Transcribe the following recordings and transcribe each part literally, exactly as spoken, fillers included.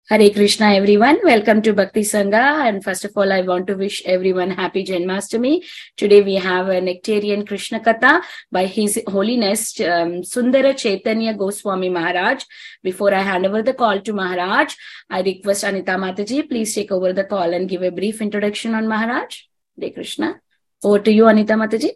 Hare Krishna, everyone. Welcome to Bhakti Sangha. And first of all, I want to wish everyone happy Janmashtami. Today we have a Nectarian Krishna Katha by His Holiness um, Sundara Chaitanya Goswami Maharaj. Before I hand over the call to Maharaj, I request Anita Mataji, please take over the call and give a brief introduction on Maharaj. Hare Krishna. Over to you, Anita Mataji.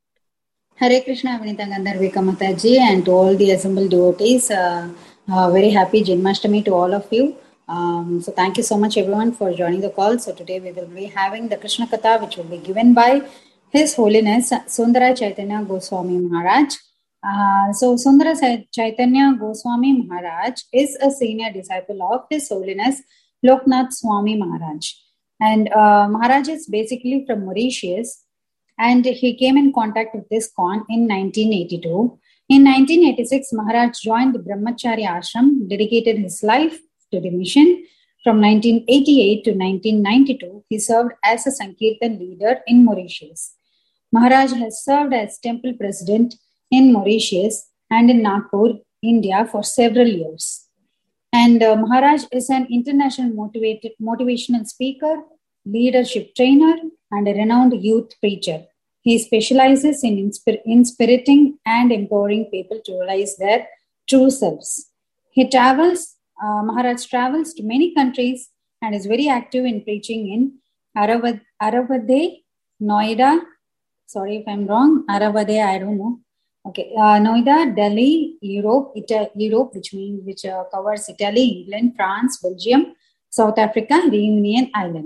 Hare Krishna, Avanita Gandharvika Mataji, and to all the assembled devotees. Uh, uh, very happy Janmashtami to all of you. Um, so thank you so much everyone for joining the call. So today we will be having the Krishna Katha, which will be given by His Holiness Sundara Chaitanya Goswami Maharaj. Uh, so Sundara Chaitanya Goswami Maharaj is a senior disciple of His Holiness Loknath Swami Maharaj. And uh, Maharaj is basically from Mauritius, and he came in contact with ISKCON in nineteen eighty-two. In nineteen eighty-six, Maharaj joined the Brahmacharya Ashram, dedicated his life to the mission. From nineteen eighty-eight to nineteen ninety-two, he served as a Sankirtan leader in Mauritius. Maharaj has served as temple president in Mauritius and in Nagpur, India for several years. And uh, Maharaj is an international motivated, motivational speaker, leadership trainer, and a renowned youth preacher. He specializes in inspir- inspiriting and empowering people to realize their true selves. He travels Uh, Maharaj travels to many countries and is very active in preaching in Aravad- Aravade, Noida. Sorry if I'm wrong. Aravade, I don't know. Okay, uh, Noida, Delhi, Europe, Ita- Europe, which means which uh, covers Italy, England, France, Belgium, South Africa, Reunion Island.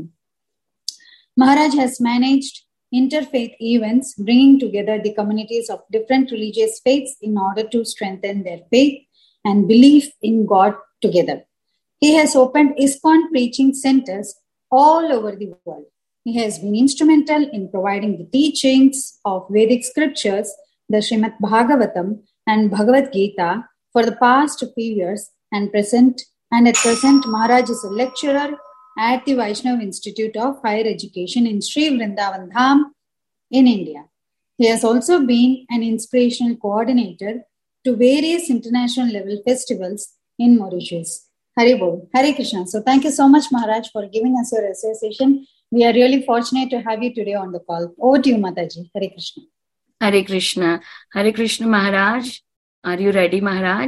Maharaj has managed interfaith events, bringing together the communities of different religious faiths in order to strengthen their faith and belief in God together. He has opened ISKCON preaching centers all over the world. He has been instrumental in providing the teachings of Vedic scriptures, the Srimad Bhagavatam and Bhagavad Gita for the past few years, and present and at present Maharaj is a lecturer at the Vaishnav Institute of Higher Education in Sri Vrindavan Dham in India. He has also been an inspirational coordinator to various international level festivals in Mauritius. Hari Bol. Hare Krishna. So thank you so much, Maharaj, for giving us your association. We are really fortunate to have you today on the call. Over to you, Mataji. Hare Krishna. Hare Krishna. Hare Krishna, Maharaj. Are you ready, Maharaj?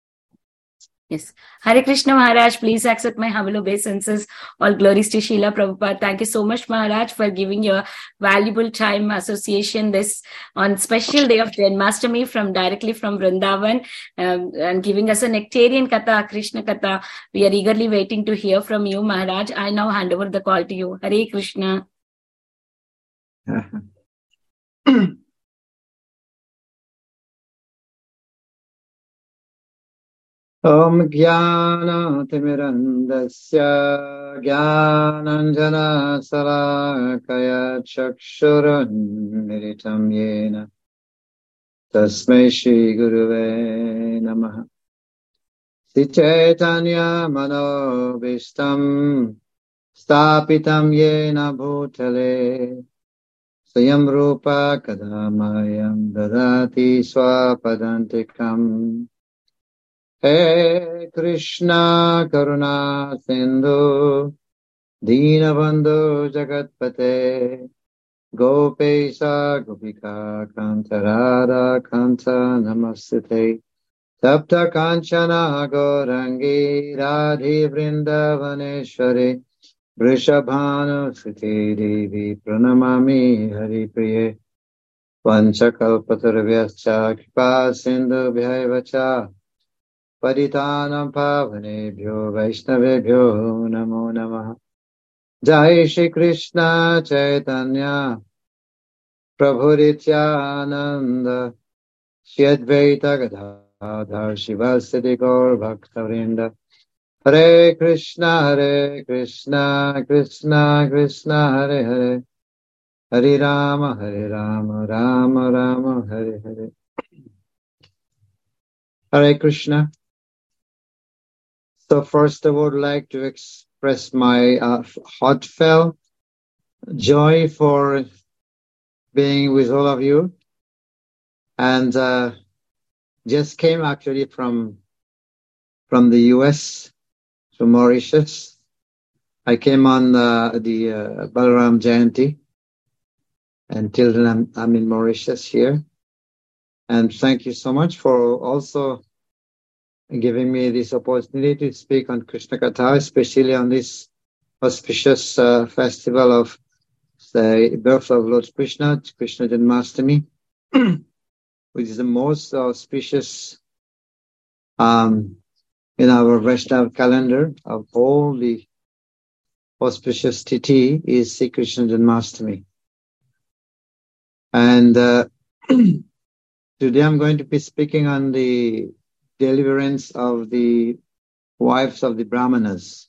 Yes. Hare Krishna, Maharaj. Please accept my humble obeisances. All glories to Srila Prabhupada. Thank you so much, Maharaj, for giving your valuable time association this on special day of Janmashtami from directly from Vrindavan um, and giving us a Nectarian Katha, Krishna Katha. We are eagerly waiting to hear from you, Maharaj. I now hand over the call to you. Hare Krishna. Om Jnana-timirandasya Jnananjana Salakaya Chakshurunmilitam Yena Tasmai Shri Guruve Namaha. Sri Chaitanya Manobishtam Stapitam Yena Bhutale Swayam Rupa Kadamayam Dadati Swapadantikam. Hey Krishna Karuna Sindhu Dinabandhu Jagatpate Gopesa Gopika Kanta Radha Kanta Namastate Tapta Kanchana Gaurangi Radhi Vrindavaneshwari Vrishabhanu Siti Devi Pranamami Hari Priye Vanchakalpatarvyascha Kripa Sindhu Bhyayavacha Paritanam Pavanebhyo Vaishnavebhyo Namo Namaha. Jai Shri Krishna Chaitanya Prabhu Nityananda Shri Advaita Gadadhar Shivasadi Gaur Bhaktavrinda. Hare Krishna Hare Krishna Krishna Krishna Hare Hare Hare Rama Hare Rama Rama Rama Hare Hare. Hare Krishna. So first I would like to express my uh, heartfelt joy for being with all of you. And uh, just came actually from from the U S to Mauritius. I came on uh, the uh, Balaram Jayanti. Until then, I'm, I'm in Mauritius here. And thank you so much for also giving me this opportunity to speak on Krishna Katha, especially on this auspicious uh, festival of the birth of Lord Krishna, Krishna Janmashtami, which is the most auspicious um, in our Vaishnava calendar of all the auspicious tithi is Sri Krishna Janmashtami. And uh, today I'm going to be speaking on the deliverance of the wives of the Brahmanas.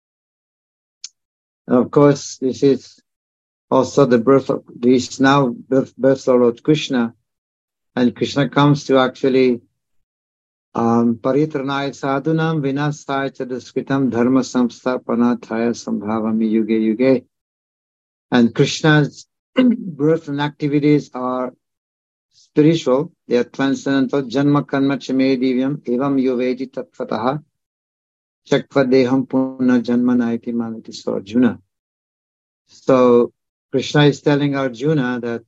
And of course, this is also the birth of this now birth, birth of Lord Krishna, and Krishna comes to actually um, paritranaya sadhunam vinasaya chadaskritam dharma samsthapanataya sambhavami yuge yuge. And Krishna's birth and activities are spiritual, they are transcendental. Janma karma chame divyam evam yovedi tattvataha chakva deham punna janma naiti manati. So Arjuna. So Krishna is telling Arjuna that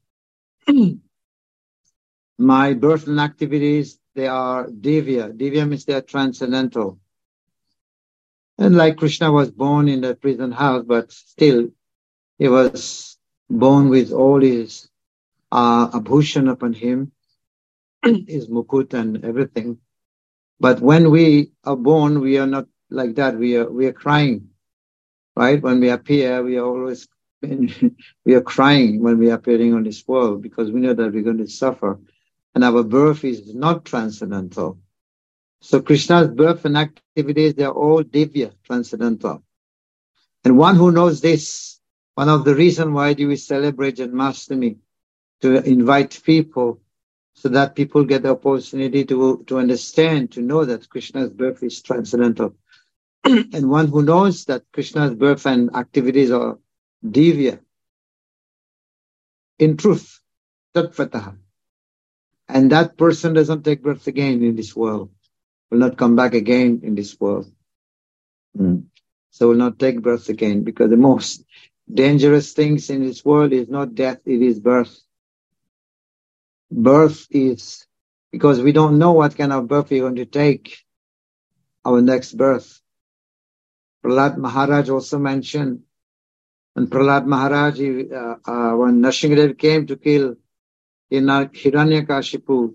my birth and activities, they are divya. Divya means they are transcendental. And like Krishna was born in the prison house, but still he was born with all his uh, abhushan upon him, his mukut and everything. But when we are born, we are not like that. We are we are crying, right? When we appear, we are always we are crying when we are appearing on this world because we know that we're going to suffer. And our birth is not transcendental. So Krishna's birth and activities, they are all divya, transcendental. And one who knows this, one of the reasons why do we celebrate Janmashtami, to invite people so that people get the opportunity to, to understand, to know that Krishna's birth is transcendental. And one who knows that Krishna's birth and activities are divya, in truth, tattvataha. And that person doesn't take birth again in this world, will not come back again in this world. Mm. So will not take birth again, because the most dangerous things in this world is not death, it is birth. Birth is, because we don't know what kind of birth we're going to take, our next birth. Prahlad Maharaj also mentioned, and Prahlad Maharaj, he, uh, uh, when Nrsimhadev came to kill in Hiranyakashipu,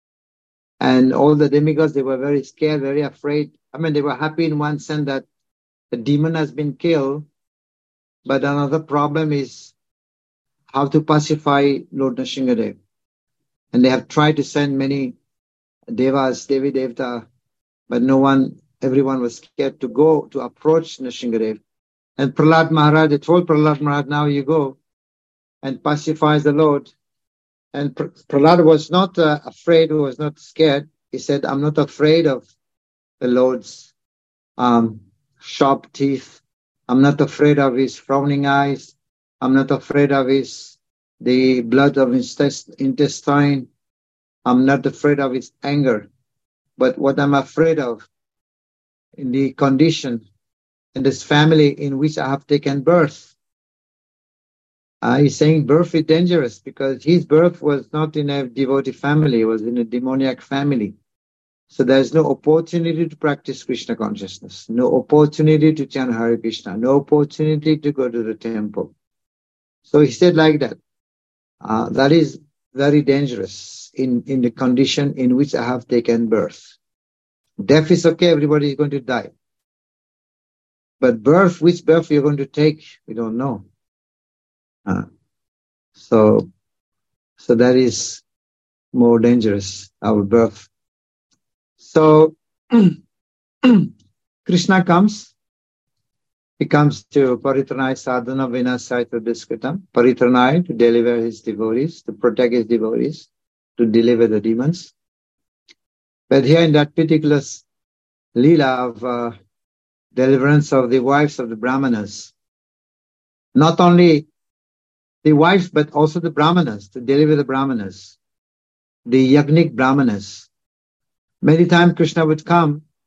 and all the demigods, they were very scared, very afraid. I mean, they were happy in one sense that the demon has been killed, but another problem is how to pacify Lord Nrsimhadev. And they have tried to send many devas, Devi Devta, but no one, everyone was scared to go to approach Nrsimhadev. And Prahlad Maharaj, they told Prahlad Maharaj, now you go and pacify the Lord. And Prahlad was not uh, afraid, he was not scared. He said, I'm not afraid of the Lord's um, sharp teeth. I'm not afraid of his frowning eyes. I'm not afraid of his the blood of his intestine. I'm not afraid of his anger. But what I'm afraid of, in the condition, in this family in which I have taken birth. Uh, he's saying birth is dangerous because his birth was not in a devotee family, it was in a demoniac family. So there's no opportunity to practice Krishna consciousness, no opportunity to chant Hare Krishna, no opportunity to go to the temple. So he said like that. Uh, that is very dangerous in, in the condition in which I have taken birth. Death is okay, everybody is going to die. But birth, which birth you're going to take, we don't know. Uh, so, so that is more dangerous, our birth. So, Krishna comes, he comes to Paritranaya Sadhana Vinasaya Diskritam, Paritranaya to deliver his devotees, to protect his devotees, to deliver the demons. But here in that particular Leela of uh, deliverance of the wives of the Brahmanas, not only the wives, but also the Brahmanas, to deliver the Brahmanas, the Yagnik Brahmanas. Many times Krishna would come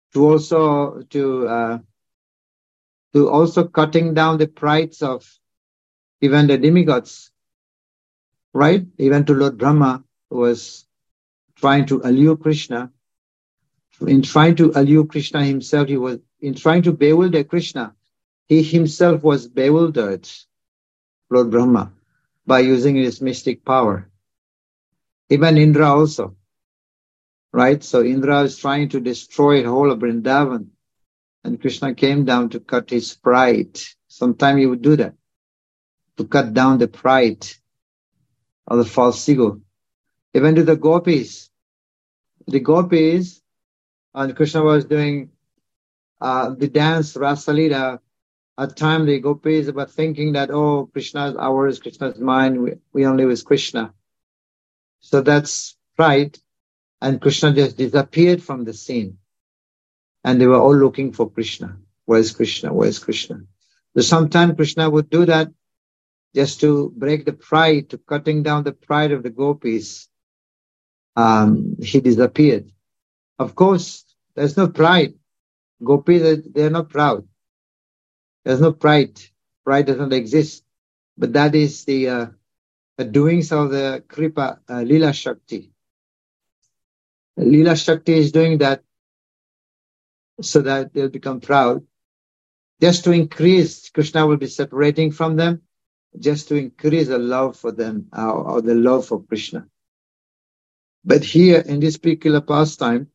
to also to uh, to also cutting down the prides of even the demigods, right? Even to Lord Brahma, who was trying to allure Krishna. In trying to allure Krishna himself, he was in trying to bewilder Krishna. He himself was bewildered, Lord Brahma, by using his mystic power. Even Indra also, right? So Indra is trying to destroy the whole of Vrindavan, and Krishna came down to cut his pride. Sometime he would do that, to cut down the pride of the false ego. Even to the gopis, the gopis, and Krishna was doing uh, the dance Rasalila. At time the gopis were thinking that, oh, Krishna is ours, Krishna is mine, we, we only with Krishna. So that's pride, and Krishna just disappeared from the scene. And they were all looking for Krishna. Where is Krishna? Where is Krishna? So sometimes Krishna would do that just to break the pride, to cutting down the pride of the gopis. Um, he disappeared. Of course, there's no pride. Gopis, they're not proud. There's no pride. Pride doesn't exist. But that is the, uh, the doings of the Kripa, uh, Lila Shakti. Lila Shakti is doing that so that they'll become proud. Just to increase, Krishna will be separating from them, just to increase the love for them, or, or the love for Krishna. But here, in this particular pastime,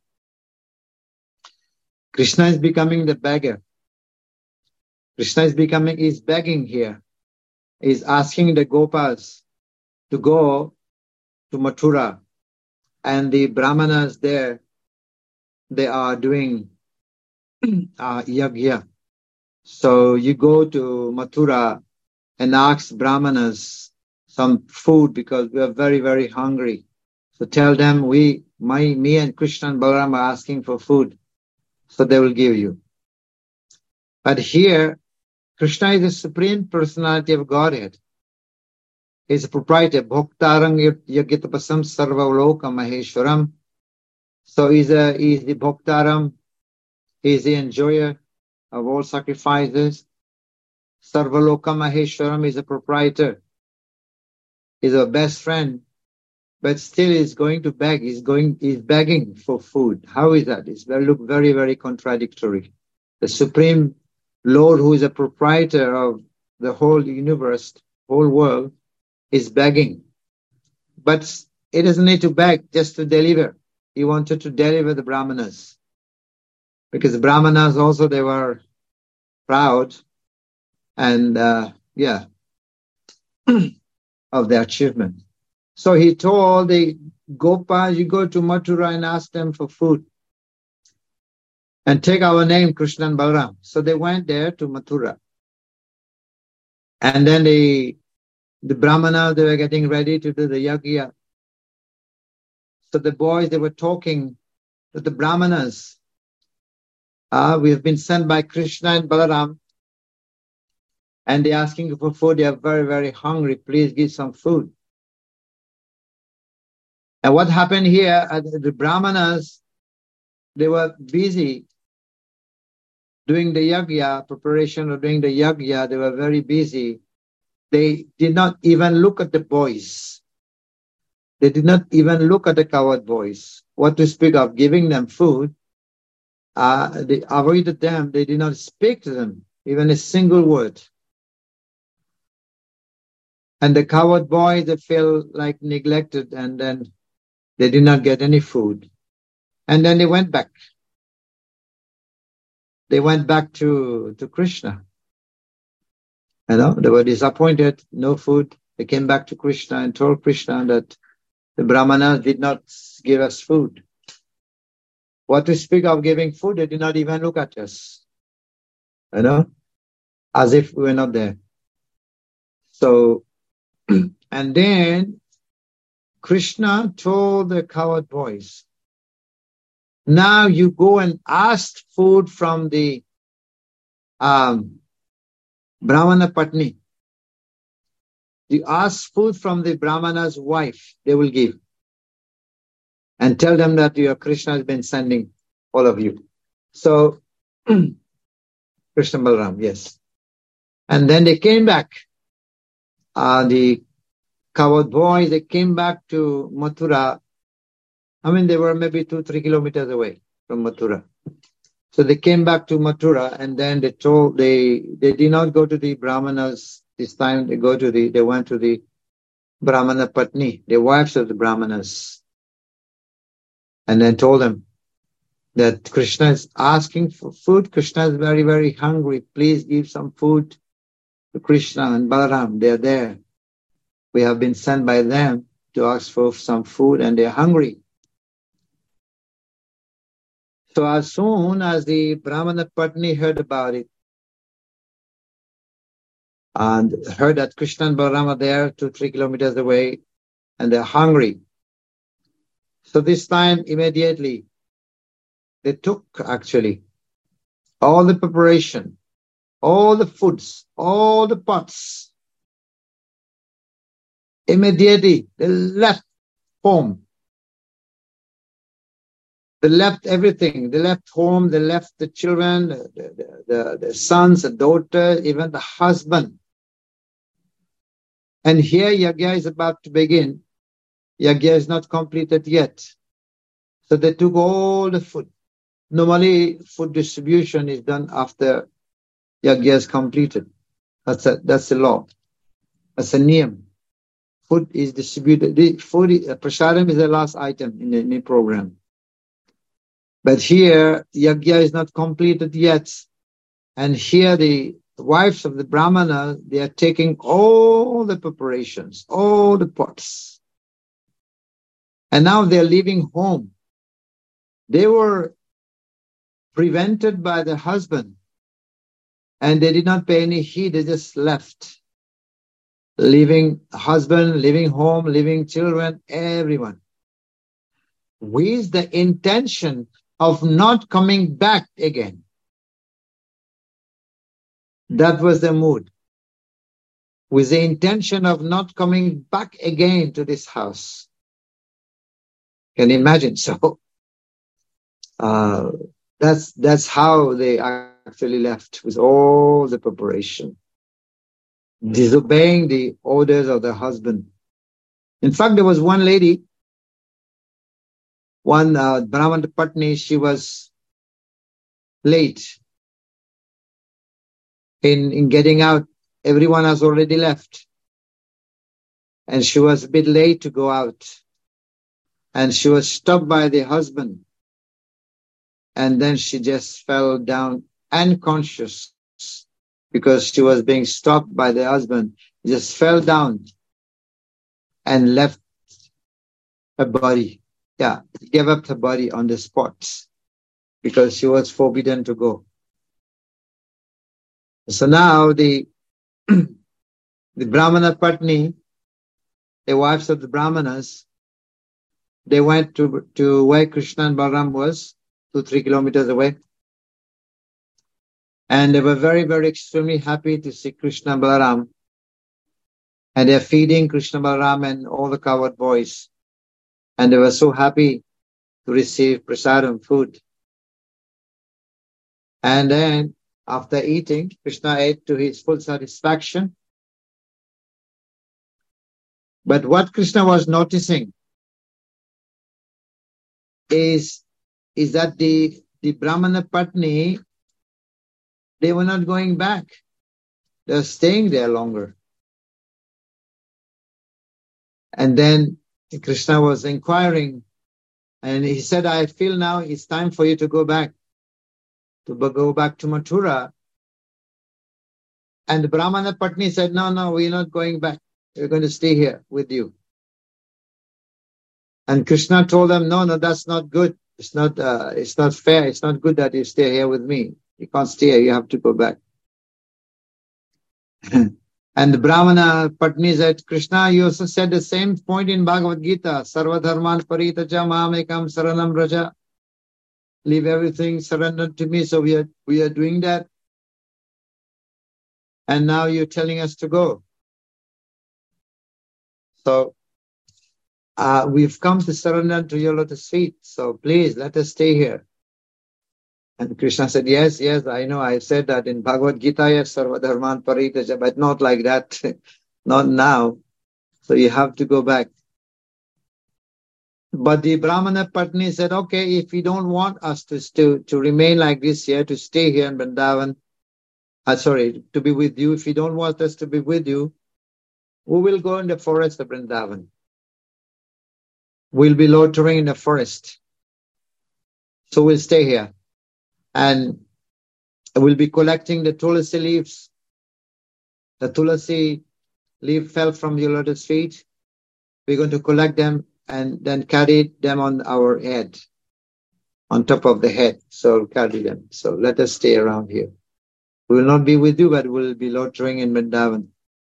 Krishna is becoming the beggar. Krishna is becoming, is begging here. He's asking the Gopas to go to Mathura. And the Brahmanas there, they are doing uh, yagya. So you go to Mathura and ask Brahmanas some food because we are very, very hungry. So tell them we, my, me and Krishna and Balaram are asking for food. So they will give you. But here, Krishna is the Supreme Personality of Godhead. He's a proprietor. Bhoktarang yagitapasam sarvaloka maheshwaram. So he's, a, he's the Bhoktaram. He's the enjoyer of all sacrifices. Sarvaloka maheshwaram is a proprietor. He's a best friend. But still he's going to beg. He's going, he's begging for food. How is that? It's very, look very, very contradictory. The Supreme Lord, who is a proprietor of the whole universe, whole world, is begging. But he doesn't need to beg just to deliver. He wanted to deliver the Brahmanas. Because the Brahmanas also, they were proud and, uh, yeah, of their achievement. So he told the Gopas, you go to Mathura and ask them for food. And take our name, Krishna and Balaram. So they went there to Mathura. And then the, the Brahmanas, they were getting ready to do the yagya. So the boys, they were talking to the Brahmanas. Ah, we have been sent by Krishna and Balaram. And they're asking for food. They are very, very hungry. Please give some food. And what happened here, the Brahmanas, they were busy doing the yagya, preparation of doing the yagya. They were very busy. They did not even look at the boys. They did not even look at the coward boys. What to speak of giving them food? Uh, they avoided them. They did not speak to them, even a single word. And the coward boys, they felt like neglected, and then they did not get any food. And then they went back. They went back to, to Krishna. You know, they were disappointed, no food. They came back to Krishna and told Krishna that the Brahmanas did not give us food. What to speak of giving food? They did not even look at us. You know, as if we were not there. So, and then Krishna told the coward boys, now you go and ask food from the um, Brahmana Patni. You ask food from the Brahmana's wife, they will give. And tell them that your Krishna has been sending all of you. So, Krishna Balaram, yes. And then they came back. Uh, the coward boys, they came back to Mathura. I mean, they were maybe two, three kilometers away from Mathura. So they came back to Mathura, and then they told, they, they did not go to the Brahmanas this time. They go to the, they went to the Brahmana Patni, the wives of the Brahmanas, and then told them that Krishna is asking for food. Krishna is very, very hungry. Please give some food to Krishna and Balaram. They are there. We have been sent by them to ask for some food, and they are hungry. So as soon as the Brahmana Patni heard about it, and heard that Krishna and Balaram are there two, three kilometers away, and they're hungry. So this time, immediately, they took actually all the preparation, all the foods, all the pots. Immediately, they left home. They left everything. They left home, they left the children, the, the, the, the sons, the daughters, even the husband. And here Yagya is about to begin. Yagya is not completed yet. So they took all the food. Normally, food distribution is done after Yagya is completed. That's a, that's the law. That's a niyam. Food is distributed. The food, is, uh, prasadam is the last item in the, in the program. But here, Yagya is not completed yet. And here the wives of the Brahmana, they are taking all the preparations, all the pots. And now they are leaving home. They were prevented by the husband, and they did not pay any heed. They just left, leaving husband, leaving home, leaving children, everyone, with the intention of not coming back again. That was the mood, with the intention of not coming back again to this house. Can you imagine? So uh, that's that's how they actually left, with all the preparation, disobeying the orders of the husband. In fact, there was one lady, one uh, Brahmana Patni, she was late in, in getting out. Everyone has already left. And she was a bit late to go out. And she was stopped by the husband. And then she just fell down unconscious because she was being stopped by the husband. Just fell down and left her body. Yeah, gave up her body on the spot because she was forbidden to go. So now the the Brahmana Patni, the wives of the Brahmanas, they went to to where Krishna and Balaram was, two, three kilometers away. And they were very, very extremely happy to see Krishna and Balaram. And they're feeding Krishna, Balaram and all the cowherd boys. And they were so happy to receive prasadam, food. And then, after eating, Krishna ate to his full satisfaction. But what Krishna was noticing is, is that the, the Brahmana Patni, they were not going back. They were staying there longer. And then Krishna was inquiring, and he said, I feel now it's time for you to go back, to go back to Mathura. And the Brahmana Patni said, no, no, we're not going back. We're going to stay here with you. And Krishna told them, no, no, that's not good. It's not, uh, it's not fair. It's not good that you stay here with me. You can't stay here. You have to go back. And the Brahmana Patni said, Krishna, you also said the same point in Bhagavad Gita. Sarva dharman paritaja mamekam saranam raja. Leave everything, surrender to me. So we are, we are doing that. And now you're telling us to go. So uh, we've come to surrender to your lotus feet. So please let us stay here. And Krishna said, yes, yes, I know. I said that in Bhagavad Gita, yes, Sarva Dharman Paritaja, but not like that. Not now. So you have to go back. But the Brahmana Patni said, okay, if you don't want us to, to, to remain like this here, to stay here in Vrindavan, uh, sorry, to be with you, if you don't want us to be with you, we will go in the forest of Vrindavan. We'll be loitering in the forest. So we'll stay here. And we'll be collecting the tulasi leaves. The tulasi leaf fell from your lotus feet. We're going to collect them and then carry them on our head, on top of the head. So we'll carry them. So let us stay around here. We will not be with you, but we'll be loitering in Vrindavan.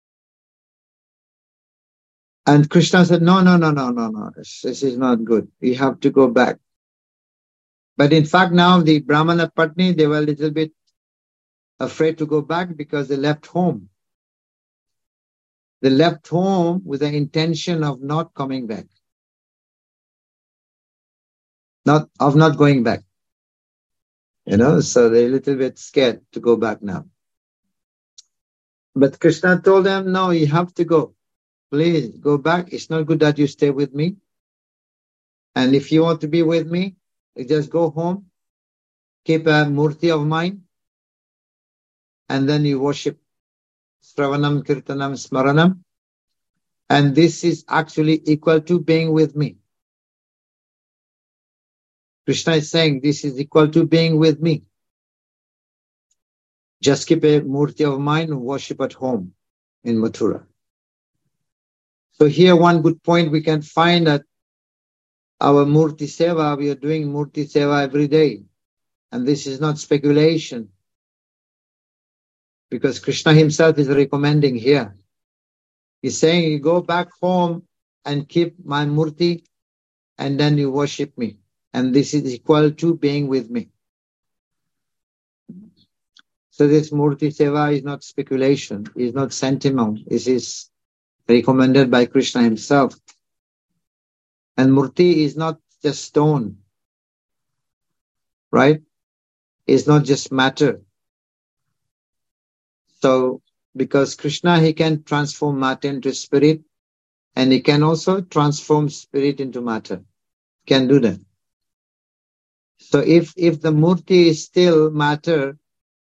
And Krishna said, no, no, no, no, no, no. This, this is not good. We have to go back. But in fact, now the Brahmana Patni, they were a little bit afraid to go back because they left home. They left home with the intention of not coming back. Not, of not going back. You know, so they're a little bit scared to go back now. But Krishna told them, no, you have to go. Please go back. It's not good that you stay with me. And if you want to be with me, you just go home, keep a murti of mine, and then you worship Sravanam, Kirtanam, Smaranam. And this is actually equal to being with me. Krishna is saying this is equal to being with me. Just keep a murti of mine and worship at home in Mathura. So here one good point we can find that our murti seva, we are doing murti seva every day. And this is not speculation. Because Krishna himself is recommending here. He's saying, you go back home and keep my murti and then you worship me. And this is equal to being with me. So this murti seva is not speculation, is not sentiment. This is recommended by Krishna himself. And murti is not just stone, right? It's not just matter. So, because Krishna, he can transform matter into spirit, and he can also transform spirit into matter. He can do that. So if, if the murti is still matter,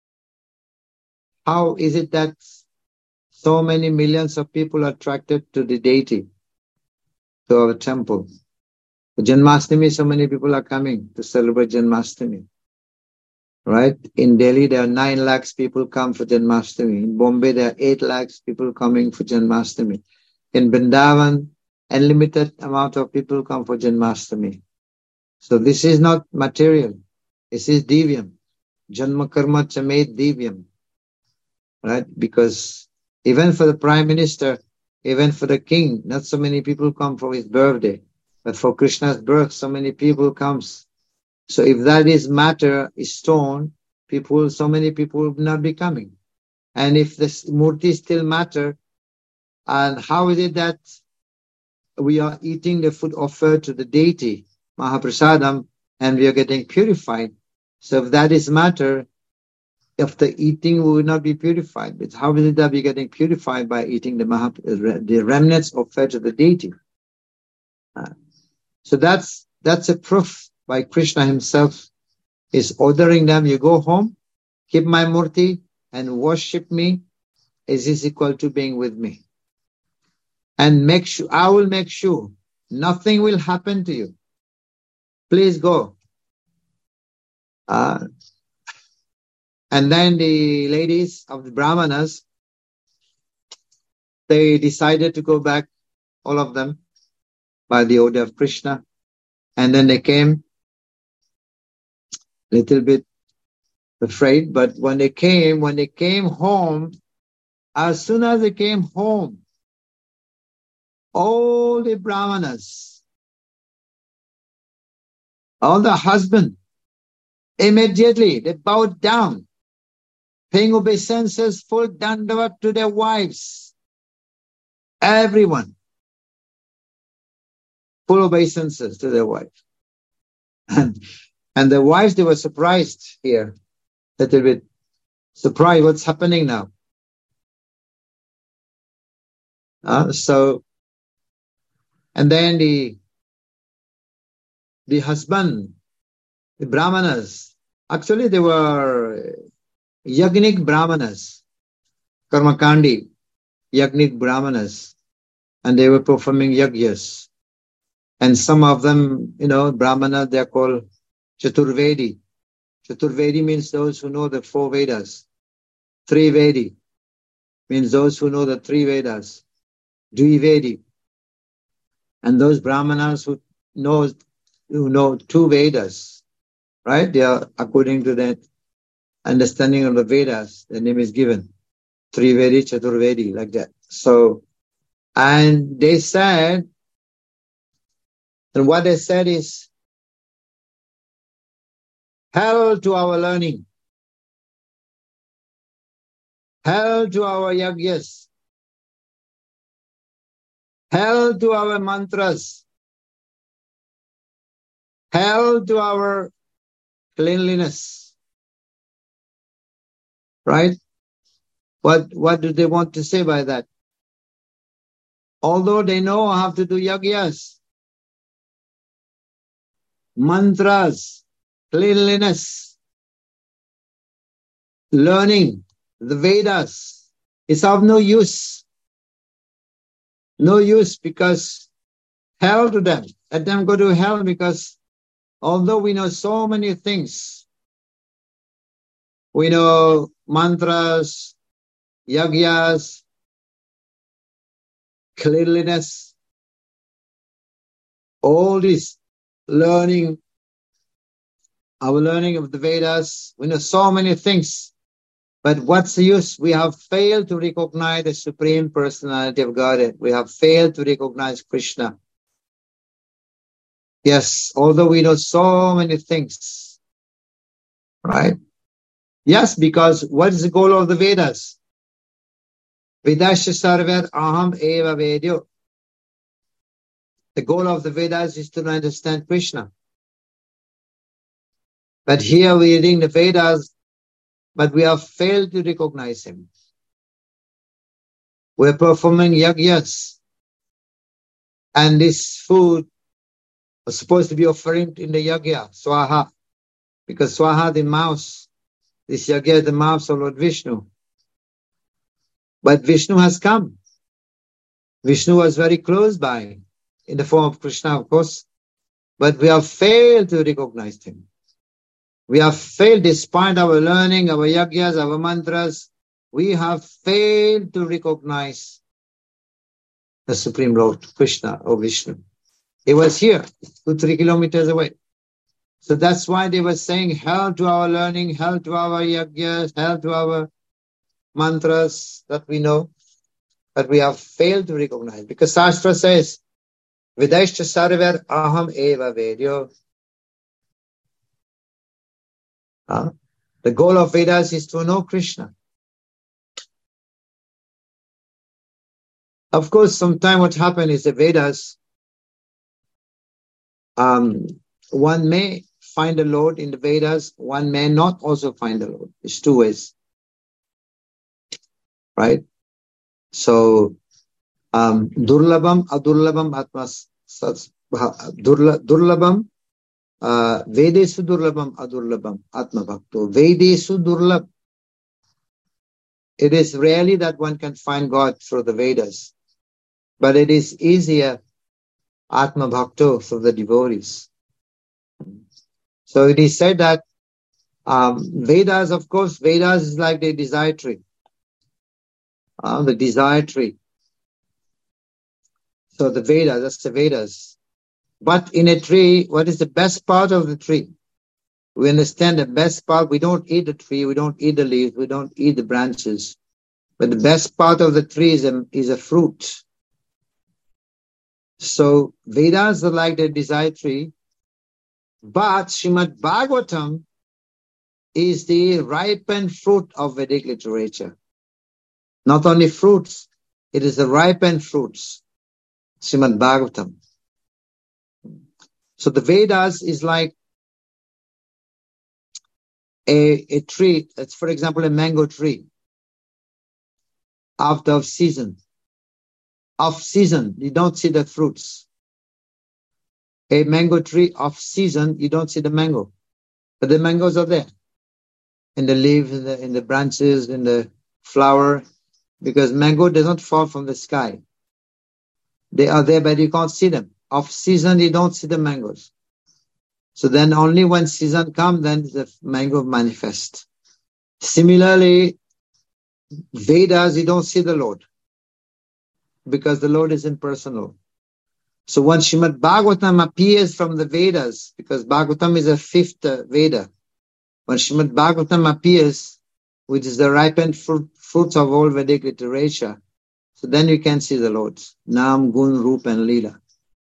how is it that so many millions of people are attracted to the deity, to our temple? For Janmashtami, so many people are coming to celebrate Janmashtami. Right? In Delhi, there are nine lakhs people come for Janmashtami. In Bombay, there are eight lakhs people coming for Janmashtami. In Vrindavan, unlimited amount of people come for Janmashtami. So this is not material. This is divyam. Janma karma chamet divyam. Right? Because even for the Prime Minister, even for the King, not so many people come for his birthday. But for Krishna's birth, so many people comes. So if that is matter, is stone, people, so many people will not be coming. And if this murti is still matter, and how is it that we are eating the food offered to the deity, Mahaprasadam, and we are getting purified? So if that is matter, after eating we will not be purified. But how is it that we are getting purified by eating the Mahap, the remnants offered to the deity? Uh, so that's that's a proof. By Krishna himself is ordering them, you go home, keep my murti and worship me. Is this equal to being with me? And make sure, I will make sure nothing will happen to you. Please go. Uh, and then the ladies of the Brahmanas, they decided to go back, all of them, by the order of Krishna. And then they came little bit afraid, but when they came, when they came home, as soon as they came home, all the Brahmanas, all the husband, immediately they bowed down, paying obeisances, full dandavat to their wives. Everyone, full obeisances to their wife. And And the wives, they were surprised here. A little bit surprised, what's happening now? Uh, so, and then the, the husband, the brahmanas, actually they were Yagnik brahmanas, Karmakandi, Yagnik brahmanas, and they were performing yagyas. And some of them, you know, brahmana, they're called Chaturvedi. Chaturvedi means those who know the four Vedas. Trivedi means those who know the three Vedas. Dvivedi. And those brahmanas who know, who know two Vedas, right? They are according to that understanding of the Vedas, the name is given. Trivedi, Chaturvedi, like that. So, and they said, and what they said is, hell to our learning. Hell to our yagyas. Hell to our mantras. Hell to our cleanliness. Right? What, what do they want to say by that? Although they know how to do yagyas, mantras, cleanliness, learning, the Vedas, it's of no use. No use because hell to them. Let them go to hell because although we know so many things, we know mantras, yagyas, cleanliness, all this learning, our learning of the Vedas, we know so many things. But what's the use? We have failed to recognize the Supreme Personality of Godhead. We have failed to recognize Krishna. Yes, although we know so many things, right? Yes, because what is the goal of the Vedas? Vedasya sarver aham eva vedyo. The goal of the Vedas is to understand Krishna. But here we are reading the Vedas, but we have failed to recognize him. We're performing yagyas. And this food was supposed to be offering in the yagya, swaha. Because swaha, the mouse, this yagya, the mouse of Lord Vishnu. But Vishnu has come. Vishnu was very close by, in the form of Krishna, of course. But we have failed to recognize him. We have failed, despite our learning, our yagyas, our mantras, we have failed to recognize the Supreme Lord, Krishna or Vishnu. He was here, two, three kilometers away. So that's why they were saying, hell to our learning, hell to our yagyas, hell to our mantras that we know, but we have failed to recognize. Because Shastra says, Vidaishcha sarver aham eva vedyo. Uh, the goal of Vedas is to know Krishna. Of course, sometime what happened is the Vedas, um, one may find the Lord in the Vedas, one may not also find the Lord. It's two ways. Right? So, um, durlabam, adurlabam, atmas, durlabam, Uh, Vedesu durlabam adurlabam atma bhakto. Vedesu durlab. It is rarely that one can find God through the Vedas. But it is easier atma bhakto through the devotees. So it is said that um, Vedas, of course, Vedas is like the desire tree. Uh, the desire tree. So the Vedas, that's the Vedas. But in a tree, what is the best part of the tree? We understand the best part. We don't eat the tree. We don't eat the leaves. We don't eat the branches. But the best part of the tree is a, is a fruit. So Vedas are like the desire tree. But Srimad Bhagavatam is the ripened fruit of Vedic literature. Not only fruits, it is the ripened fruits. Srimad Bhagavatam. So the Vedas is like a, a tree, it's for example a mango tree, out of season. Off season, you don't see the fruits. A mango tree off season, you don't see the mango. But the mangoes are there. In the leaves, in the, in the branches, in the flower. Because mango does not fall from the sky. They are there, but you can't see them. Off season, you don't see the mangoes. So then only when season comes, then the mango manifests. Similarly, Vedas, you don't see the Lord. Because the Lord is impersonal. So when Srimad Bhagavatam appears from the Vedas, because Bhagavatam is a fifth uh, Veda, when Srimad Bhagavatam appears, which is the ripened fruit, fruits of all Vedic literature, so then you can see the Lord. Nam, Gun, Rup and Leela.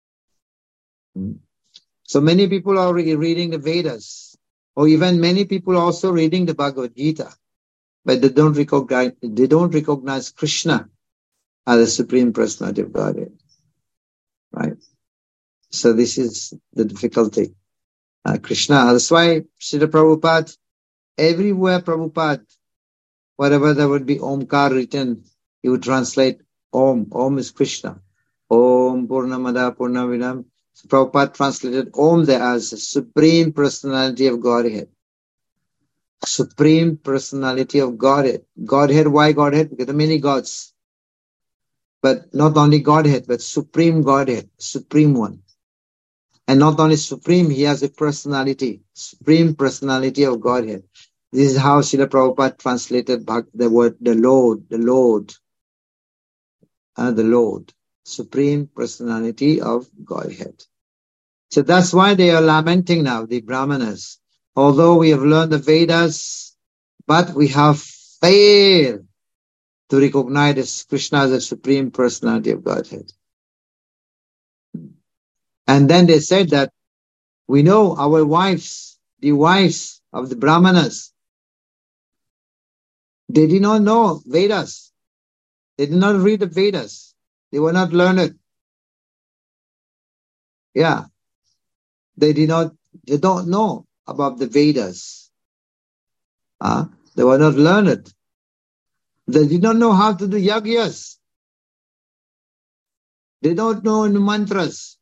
So many people are re- reading the Vedas, or even many people also reading the Bhagavad Gita, but they don't recognize, they don't recognize Krishna as the Supreme Personality of Godhead. Right? So this is the difficulty. Uh, Krishna, that's why Srila Prabhupada, everywhere Prabhupada, whatever there would be Omkar written, he would translate Om. Om is Krishna. Om Purnamada Purnavidam. So Prabhupada translated Om there as the Supreme Personality of Godhead. Supreme Personality of Godhead. Godhead, why Godhead? Because there are many gods. But not only Godhead, but Supreme Godhead, Supreme One. And not only Supreme, he has a personality, Supreme Personality of Godhead. This is how Srila Prabhupada translated the word, the Lord, the Lord, uh, the Lord, Supreme Personality of Godhead. So that's why they are lamenting now, the Brahmanas. Although we have learned the Vedas, but we have failed to recognize Krishna as the Supreme Personality of Godhead. And then they said that we know our wives, the wives of the Brahmanas, they did not know Vedas. They did not read the Vedas. They were not learned. Yeah. They did not, they don't know about the Vedas. Uh, they were not learned. They did not know how to do yagyas. They don't know the mantras.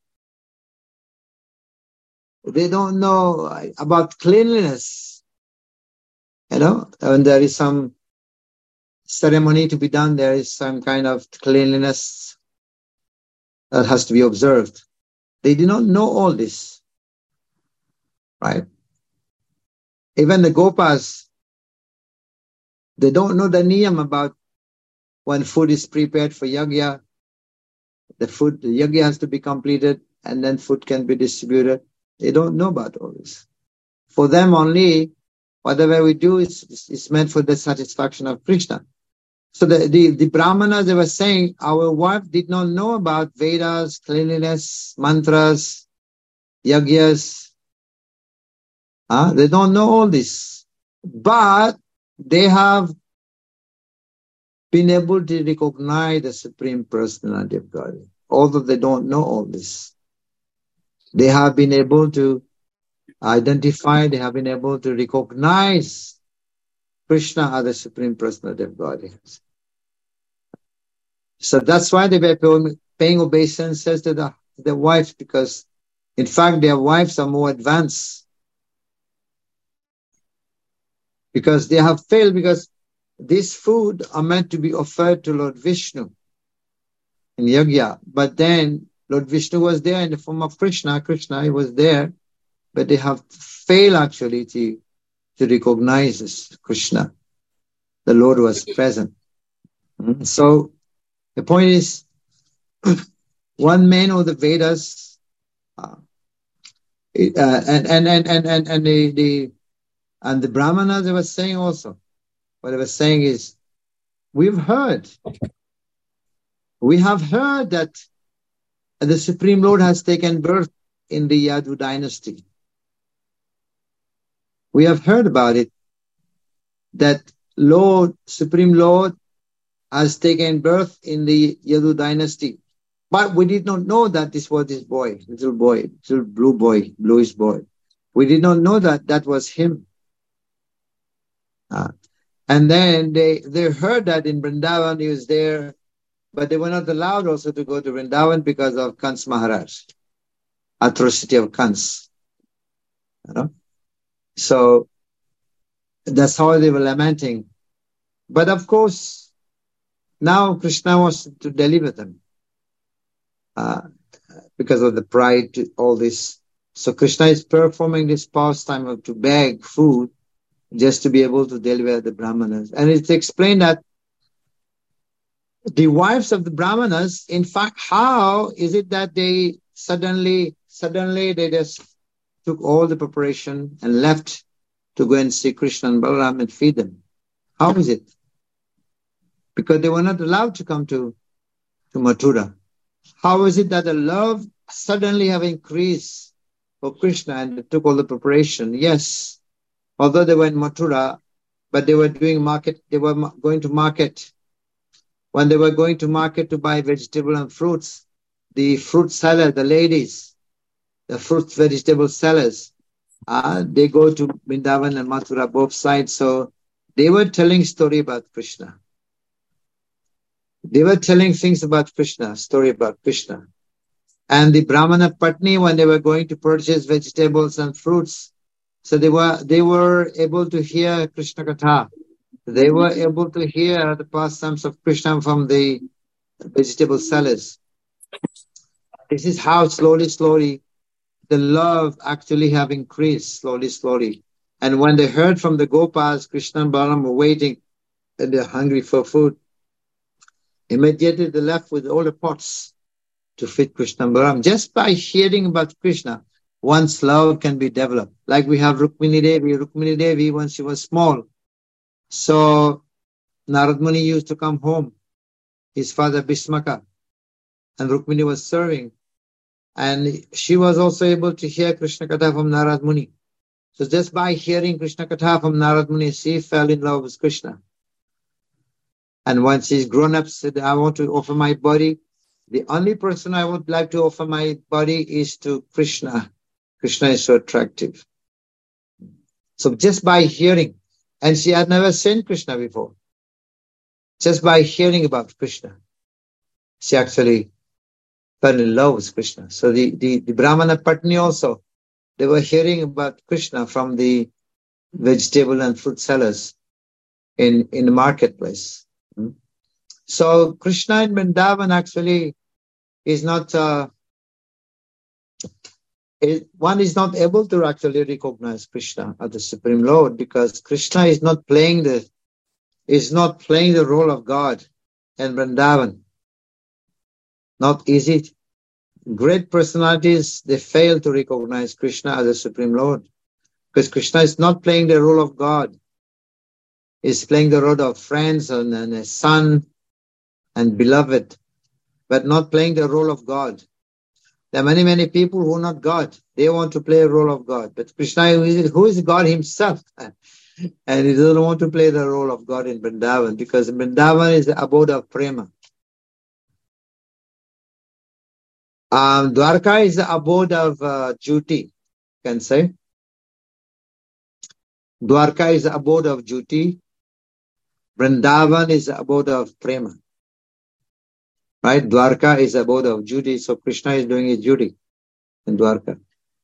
They don't know about cleanliness. You know, when there is some ceremony to be done, there is some kind of cleanliness that has to be observed. They do not know all this. Right? Even the Gopas, they don't know the niyam about when food is prepared for yagya. The food, the yagya has to be completed and then food can be distributed. They don't know about all this. For them only, whatever we do is, is meant for the satisfaction of Krishna. So the, the, the Brahmanas, they were saying, our wife did not know about Vedas, cleanliness, mantras, yagyas. Huh? They don't know all this. But they have been able to recognize the Supreme Personality of God. Although they don't know all this. They have been able to identify, they have been able to recognize Krishna as the Supreme Personality of God. So that's why they were paying obeisances to the, their wives, because in fact their wives are more advanced. Because they have failed, because this food are meant to be offered to Lord Vishnu in yagya. But then Lord Vishnu was there in the form of Krishna. Krishna, he was there, but they have failed actually to, to recognize this Krishna. The Lord was present. Mm-hmm. So the point is, one man of the Vedas, uh, it, uh, and, and, and, and, and, and the, the, and the Brahmanas, they were saying also, what they were saying is, we've heard, we have heard that the Supreme Lord has taken birth in the Yadu dynasty. We have heard about it, that Lord, Supreme Lord has taken birth in the Yadu dynasty. But we did not know that this was this boy, little boy, little blue boy, bluish boy. We did not know that that was him. Uh, and then they, they heard that in Vrindavan he was there, but they were not allowed also to go to Vrindavan because of Kans Maharaj, atrocity of Kans. You know? So that's how they were lamenting. But of course, now Krishna wants to deliver them uh, because of the pride, all this. So Krishna is performing this pastime of to beg food just to be able to deliver the Brahmanas. And it's explained that the wives of the Brahmanas, in fact, how is it that they suddenly, suddenly they just took all the preparation and left to go and see Krishna and Balaram and feed them? How is it? Because they were not allowed to come to, to Mathura. How is it that the love suddenly have increased for Krishna and they took all the preparation? Yes, although they were in Mathura, but they were doing market, they were going to market. When they were going to market to buy vegetable and fruits, the fruit seller, the ladies, the fruit vegetable sellers, uh, they go to Vrindavan and Mathura, both sides. So they were telling story about Krishna. They were telling things about Krishna, story about Krishna. And the Brahmana Patni, when they were going to purchase vegetables and fruits, so they were they were able to hear Krishna Katha. They were able to hear the pastimes of Krishna from the vegetable sellers. This is how slowly, slowly, the love actually have increased, slowly, slowly. And when they heard from the Gopas, Krishna and Balaram were waiting and they're hungry for food, immediately they left with all the pots to feed Krishna and Balaram. Just by hearing about Krishna, one's love can be developed. Like we have Rukmini Devi. Rukmini Devi, when she was small, so Narad Muni used to come home, his father Bhismaka, and Rukmini was serving. And she was also able to hear Krishna Katha from Narad Muni. So just by hearing Krishna Katha from Narad Muni, she fell in love with Krishna. And once she's grown up, said, I want to offer my body. The only person I would like to offer my body is to Krishna. Krishna is so attractive. So just by hearing, and she had never seen Krishna before. Just by hearing about Krishna, she actually fell in love with Krishna. So the, the, the Brahmana Patni also, they were hearing about Krishna from the vegetable and fruit sellers in, in the marketplace. So Krishna in Vrindavan actually is not, uh, is, one is not able to actually recognize Krishna as the Supreme Lord because Krishna is not playing the, is not playing the role of God in Vrindavan. Not easy. Great personalities, they fail to recognize Krishna as the Supreme Lord because Krishna is not playing the role of God. He's playing the role of friends and, and a son and beloved, but not playing the role of God. There are many, many people who are not God. They want to play a role of God. But Krishna, who is God himself? And he doesn't want to play the role of God in Vrindavan because Vrindavan is the abode of prema. Um, Dwarka is the abode of uh, duty, you can say. Dwarka is the abode of duty. Vrindavan is the abode of prema. Right? Dwarka is the abode of duty, so Krishna is doing his duty in Dwarka.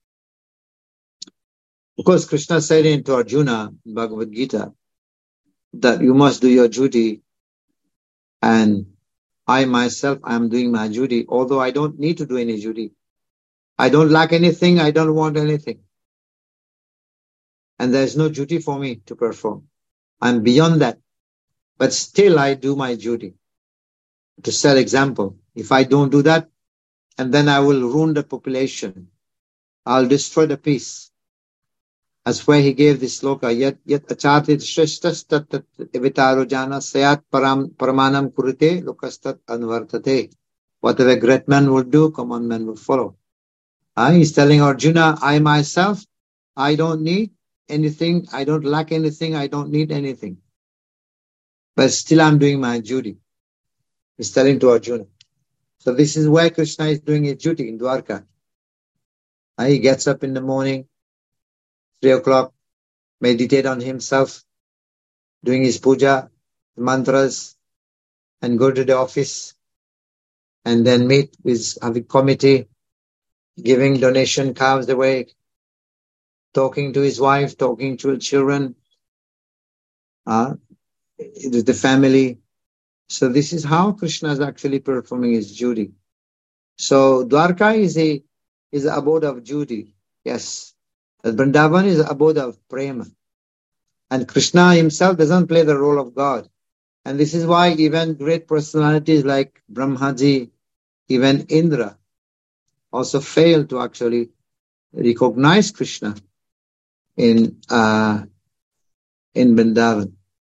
Of course, Krishna said into Arjuna in Bhagavad Gita that you must do your duty, and I myself, I am doing my duty, although I don't need to do any duty. I don't lack anything, I don't want anything. And there is no duty for me to perform. I'm beyond that. But still I do my duty. To set example, if I don't do that, and then I will ruin the population. I'll destroy the peace. That's why he gave this sloka, yet yet achatit shreshtas tat tat evitaro jana sayat param paramanam kurite lokastat anvartate. Whatever great man will do, common man will follow. Uh, he's telling Arjuna, I myself, I don't need anything, I don't lack anything, I don't need anything. But still I'm doing my duty. He's telling to Arjuna. So this is why Krishna is doing his duty in Dwarka. Uh, he gets up in the morning, three o'clock, meditate on himself, doing his puja, mantras, and go to the office, and then meet with a committee, giving donation cows away, talking to his wife, talking to his children, uh, the family. So this is how Krishna is actually performing his duty. So Dwarka is a is the abode of duty, yes. But Vrindavan is the abode of prema. And Krishna himself doesn't play the role of God. And this is why even great personalities like Brahmaji, even Indra, also fail to actually recognize Krishna in uh, in Vrindavan.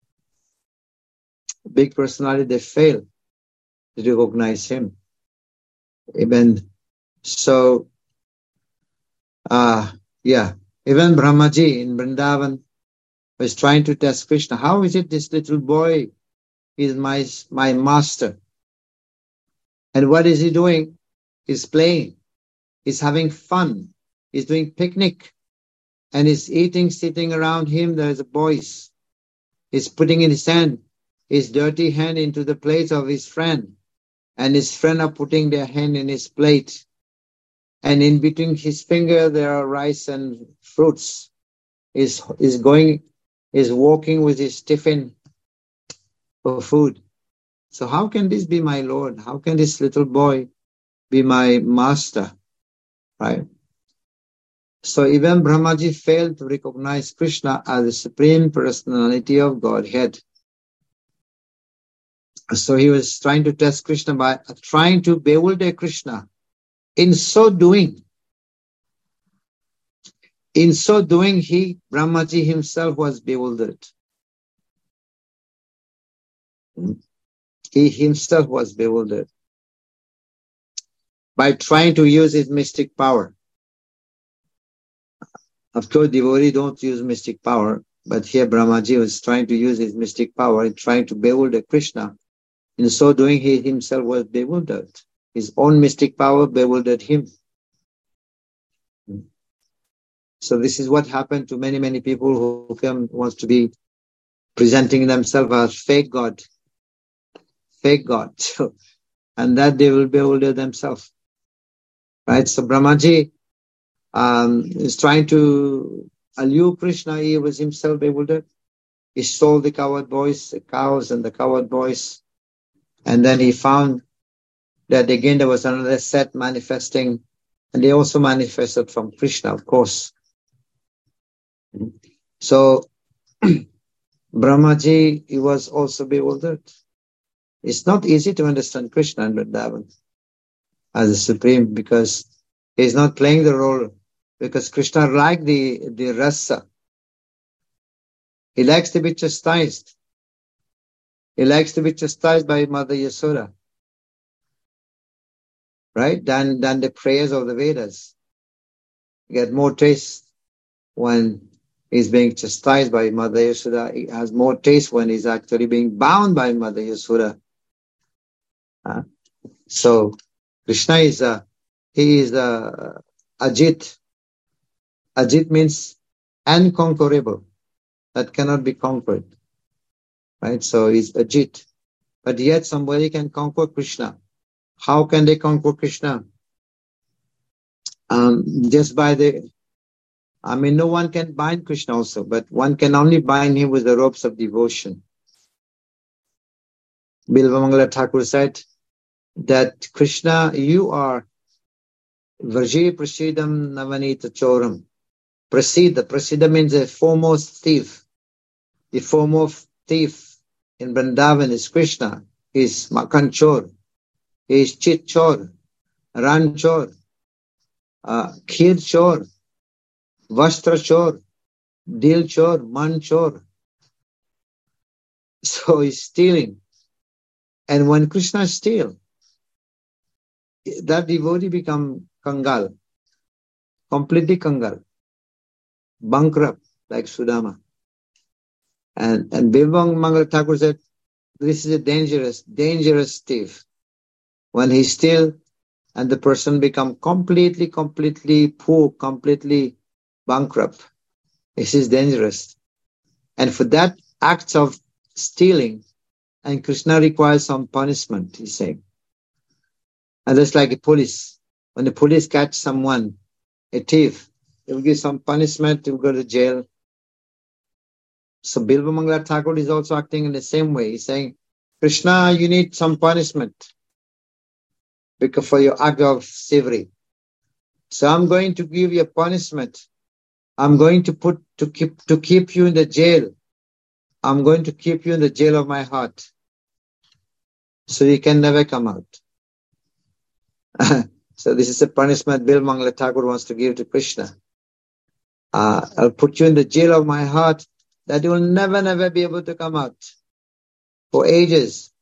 Big personality, they fail to recognize him. Even so, uh, yeah, even Brahmaji in Vrindavan was trying to test Krishna. How is it this little boy is my my master? And what is he doing? He's playing. He's having fun. He's doing picnic. And he's eating, sitting around him. There's a boys. He's putting in his hand, his dirty hand into the plate of his friend. And his friend are putting their hand in his plate. And in between his finger, there are rice and fruits. He's, he's going, he's walking with his tiffin for food. So how can this be my Lord? How can this little boy be my master? Right? So even Brahmaji failed to recognize Krishna as the Supreme Personality of Godhead. So he was trying to test Krishna by trying to bewilder Krishna. In so doing, in so doing, he, Brahmaji himself was bewildered. He himself was bewildered by trying to use his mystic power. Of course, devotees don't use mystic power, but here Brahmaji was trying to use his mystic power and trying to bewilder Krishna. In so doing, he himself was bewildered. His own mystic power bewildered him. So this is what happened to many, many people who come, wants to be presenting themselves as fake God. Fake God. And that they will bewilder themselves. Right? So Brahmaji um, is trying to allure Krishna. He was himself bewildered. He stole the cowherd boys, the cows and the cowherd boys. And then he found that again there was another set manifesting. And they also manifested from Krishna, of course. So Brahmaji, he was also bewildered. It's not easy to understand Krishna and Vrindavan as the Supreme because he's not playing the role, because Krishna likes the, the rasa. He likes to be chastised. He likes to be chastised by Mother Yasoda. Right? Than, than the prayers of the Vedas. You get more taste when he's being chastised by Mother Yasoda. He has more taste when he's actually being bound by Mother Yasoda. Uh, so, Krishna is a, he is a Ajit. Ajit means unconquerable, that cannot be conquered. Right? So he's Ajit. But yet somebody can conquer Krishna. How can they conquer Krishna? Um, just by the, I mean, no one can bind Krishna also, but one can only bind him with the ropes of devotion. Bilvamangala Thakur said that Krishna, you are Vraje Prasidam Navanita Choram. Prasida. Prasida means a foremost thief. The foremost thief in Vrindavan is Krishna. He is Makhan Chor. He is Chit Chor, Ran Chor, uh, Kheer Chor, Vastra Chor, Dil Chor, Man Chor. So he's stealing. And when Krishna steals, that devotee become Kangal, completely Kangal, bankrupt like Sudama. And, and Bilvamangala Thakur said, this is a dangerous, dangerous thief. When he steals and the person become completely, completely poor, completely bankrupt, this is dangerous. And for that act of stealing, and Krishna requires some punishment, he's saying. And that's like a police. When the police catch someone, a thief, they will give some punishment, they will go to jail. So Bilva Mangala Thakur is also acting in the same way. He's saying, Krishna, you need some punishment because for your act of thievery. So I'm going to give you a punishment. I'm going to put to keep to keep you in the jail. I'm going to keep you in the jail of my heart. So you can never come out. So this is a punishment Bilva Mangala Thakur wants to give to Krishna. Uh, I'll put you in the jail of my heart that you will never, never be able to come out for ages.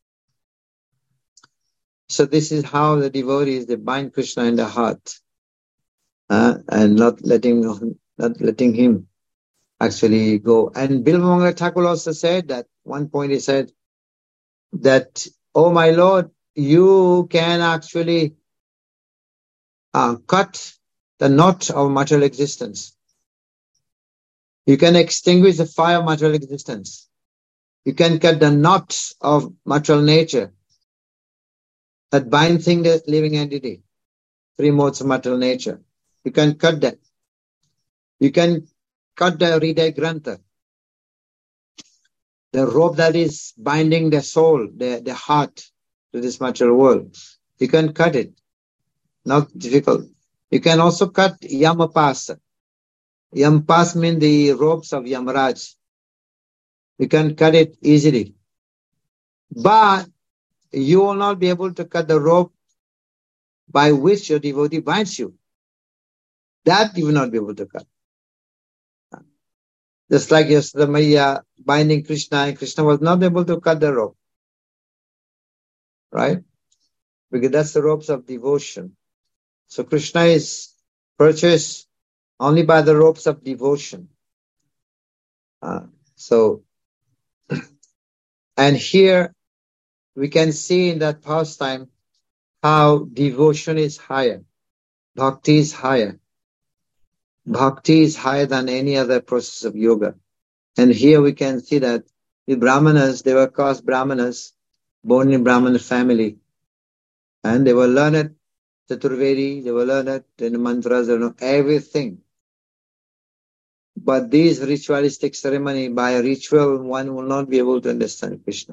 So this is how the devotees, they bind Krishna in the heart, uh, and not letting, not letting him actually go. And Bilva Mangala Thakur also said that, one point he said that, oh my Lord, you can actually uh, cut the knot of material existence. You can extinguish the fire of material existence. You can cut the knots of material nature that bind thing the living entity, three modes of material nature. You can cut that. You can cut the Hriday Grantha, the rope that is binding the soul, the, the heart to this material world. You can cut it. Not difficult. You can also cut Yamapasa. Yampas mean the ropes of Yamaraj. You can cut it easily. But you will not be able to cut the rope by which your devotee binds you. That you will not be able to cut. Just like Yasodamaya binding Krishna, and Krishna was not able to cut the rope. Right? Because that's the ropes of devotion. So Krishna is purchased only by the ropes of devotion. Uh, so, and here we can see in that pastime how devotion is higher. Bhakti is higher. Bhakti is higher than any other process of yoga. And here we can see that the Brahmanas, they were caste Brahmanas, born in Brahmana family. And they were learned, Chaturvedi, they were learned in the mantras, they know everything. But these ritualistic ceremony, by a ritual, one will not be able to understand Krishna.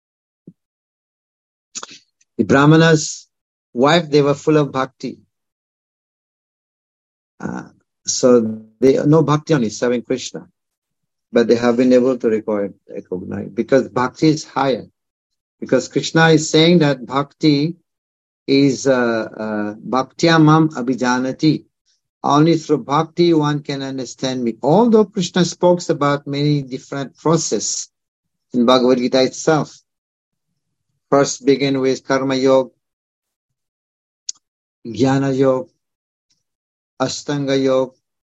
The Brahmanas' wife, they were full of bhakti. Uh, so they no bhakti only, serving Krishna. But they have been able to record, recognize, because bhakti is higher. Because Krishna is saying that bhakti is uh, uh, bhaktya mam abhijanati. Only through bhakti one can understand me. Although Krishna spoke about many different processes in Bhagavad Gita itself. First begin with Karma Yoga, Jnana Yoga, Ashtanga Yoga.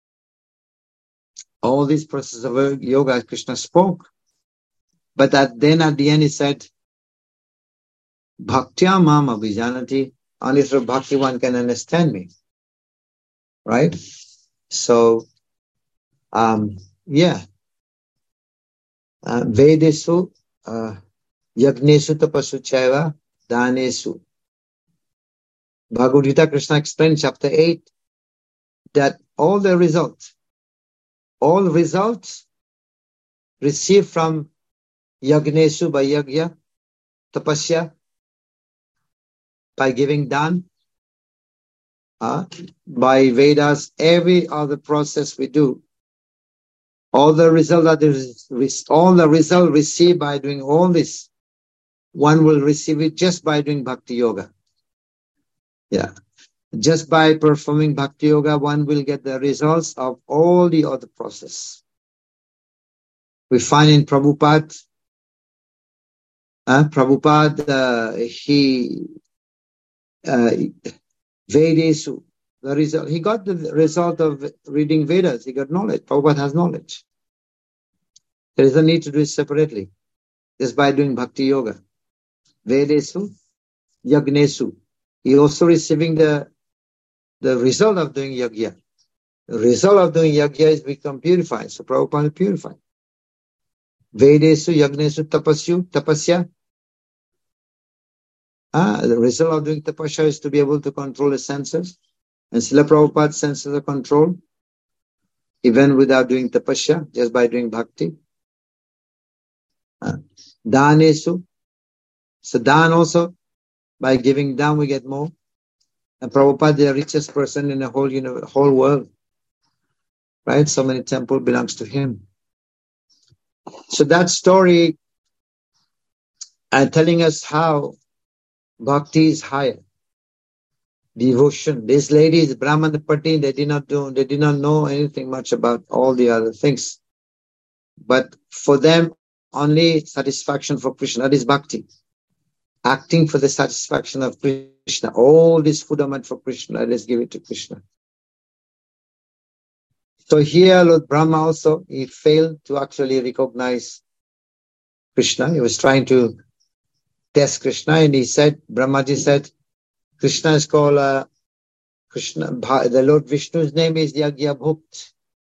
All these processes of yoga Krishna spoke. But at, then at the end he said, Bhaktya mam abhijanati. Only through bhakti one can understand me. Right? So, um, yeah. Uh, Vedesu, uh, Yagnesu tapasu chaiva, danesu. Bhagavad Gita, Krishna explained chapter eight that all the results, all results received from Yagnesu by Yagya, tapasya, by giving dan, Uh, by Vedas, every other process we do, all the result that is, all the result received by doing all this, one will receive it just by doing bhakti yoga. Yeah, just by performing bhakti yoga, one will get the results of all the other process. We find in Prabhupada, uh, Prabhupada, uh, he. Uh, Vedesu, the result, he got the result of reading Vedas, he got knowledge. Prabhupada has knowledge. There is no need to do it separately, just by doing bhakti yoga. Vedesu, Yagnesu. He also receiving the, the result of doing yagya. The result of doing yagya is become purified, so Prabhupada purified. Vedesu yagnesu tapasyu, tapasya. Ah, the result of doing tapasya is to be able to control the senses. And Srila Prabhupada's senses are controlled, even without doing tapasya, just by doing bhakti. Ah. Danesu. So dan also, by giving dan we get more. And Prabhupada, the richest person in the whole universe, whole world. Right? So many temples belongs to him. So that story and uh, telling us how bhakti is higher. Devotion. These ladies, Brahmana Pati, they did not do, they did not know anything much about all the other things. But for them, only satisfaction for Krishna, that is bhakti. Acting for the satisfaction of Krishna. All this food are meant for Krishna, let's give it to Krishna. So here, Lord Brahma also, he failed to actually recognize Krishna. He was trying to test Krishna, and he said, Brahmaji said, Krishna is called, uh, Krishna, the Lord Vishnu's name is Yagya Bhukt.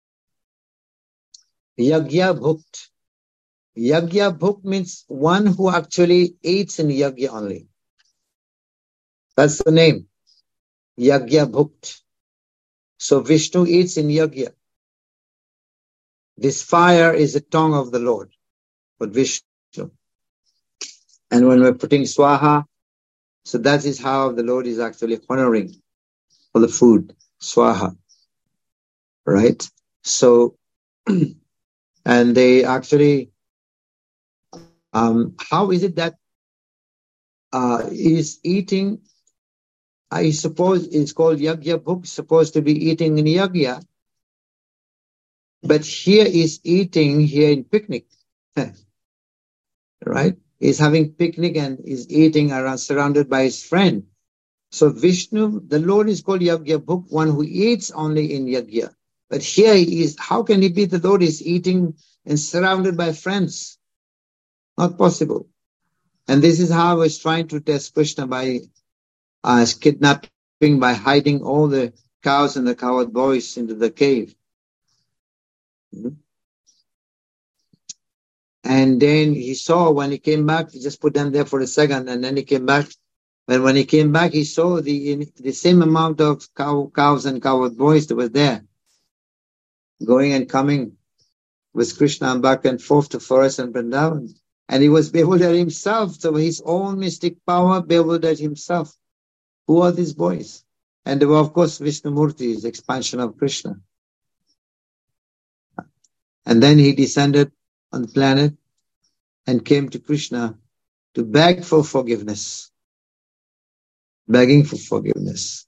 Yagya Bhukt. Yagya Bhukt means one who actually eats in Yagya only. That's the name. Yagya Bhukt. So Vishnu eats in Yagya. This fire is the tongue of the Lord, for Vishnu. And when we're putting swaha, so that is how the Lord is actually honoring for the food, swaha. Right? So, and they actually, um, how is it that uh, is eating, I suppose it's called Yagya Bhuk, supposed to be eating in Yagya, but here is eating here in picnic. Right? He's having picnic and is eating around, surrounded by his friend. So Vishnu, the Lord is called Yagya Bhuk, one who eats only in Yagya. But here he is, how can he be the Lord is eating and surrounded by friends? Not possible. And this is how I was trying to test Krishna by uh, kidnapping, by hiding all the cows and the cowherd boys into the cave. Mm-hmm. And then he saw when he came back, he just put them there for a second, and then he came back. And when he came back, he saw the the same amount of cow, cows and cowherd boys that were there, going and coming with Krishna back and forth to forest and Vrindavan. And he was bewildered himself, so his own mystic power bewildered himself. Who are these boys? And they were, of course, Vishnumurti, the expansion of Krishna. And then he descended on the planet and came to Krishna to beg for forgiveness. Begging for forgiveness.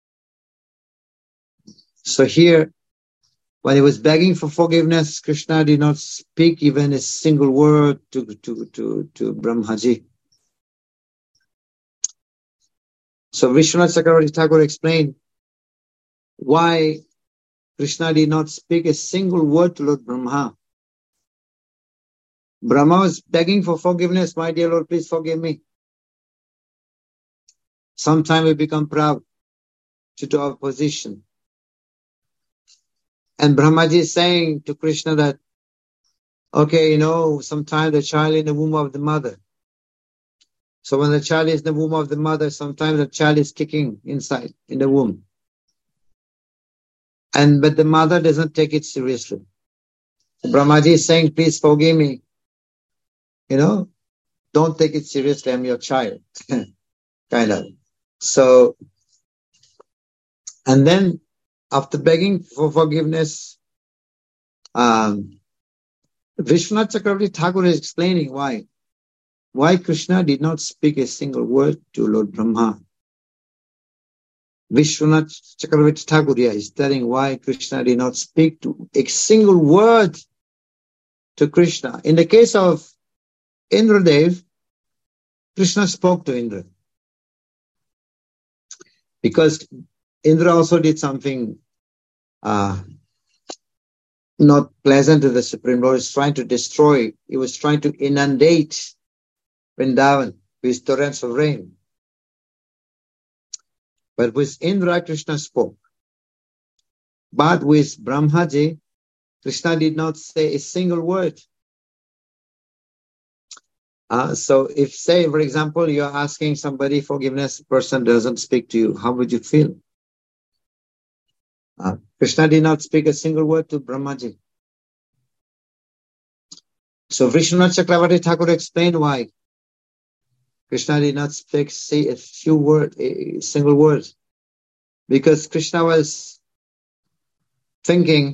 So here, when he was begging for forgiveness, Krishna did not speak even a single word to, to, to, to Brahmaji. So Vishwanath Chakravarti Thakur explained why Krishna did not speak a single word to Lord Brahma. Brahma was begging for forgiveness. My dear Lord, please forgive me. Sometimes we become proud due to our position. And Brahmaji is saying to Krishna that, okay, you know, sometimes the child in the womb of the mother. So when the child is in the womb of the mother, sometimes the child is kicking inside in the womb. And but the mother doesn't take it seriously. So Brahmaji is saying, please forgive me. You know, don't take it seriously, I'm your child. Kind of. So, and then after begging for forgiveness, um, Vishwanath Chakravarti Thakur is explaining why. Why Krishna did not speak a single word to Lord Brahma. Vishwanath Chakravarti Thakur is telling why Krishna did not speak to a single word to Krishna. In the case of Indradev, Krishna spoke to Indra. Because Indra also did something uh, not pleasant to the Supreme Lord. He was trying to destroy, he was trying to inundate Vrindavan with torrents of rain. But with Indra, Krishna spoke. But with Brahmaji, Krishna did not say a single word. Uh, so if, say, for example, you're asking somebody forgiveness, the person doesn't speak to you, how would you feel? Uh, Krishna did not speak a single word to Brahmaji. So Vishwanath Chakravarti Thakur explained why Krishna did not speak, say a few words, a single word. Because Krishna was thinking,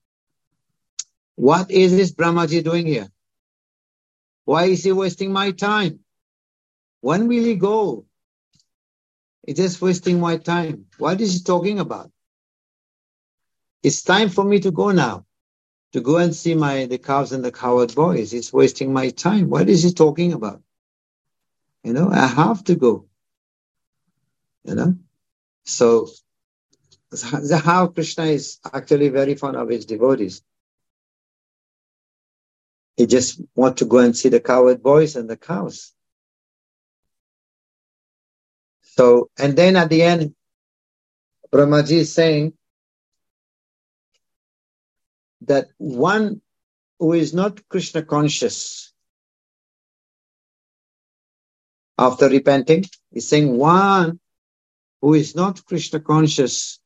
what is this Brahmaji doing here? Why is he wasting my time? When will he go? He's just wasting my time. What is he talking about? It's time for me to go now, to go and see my the cows and the cowherd boys. He's wasting my time. What is he talking about? You know, I have to go. You know, so that's how Krishna is actually very fond of his devotees. He just wants to go and see the cowherd boys and the cows. So, and then at the end, Brahmaji is saying that one who is not Krishna conscious after repenting, he's saying one who is not Krishna conscious,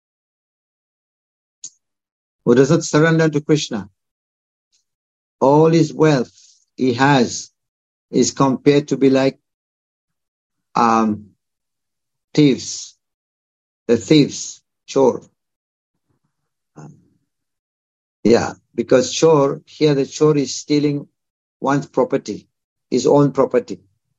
who doesn't surrender to Krishna, all his wealth he has is compared to be like um, thieves, the thieves, chor. Um, yeah, because chor, here the chor is stealing one's property, his own property.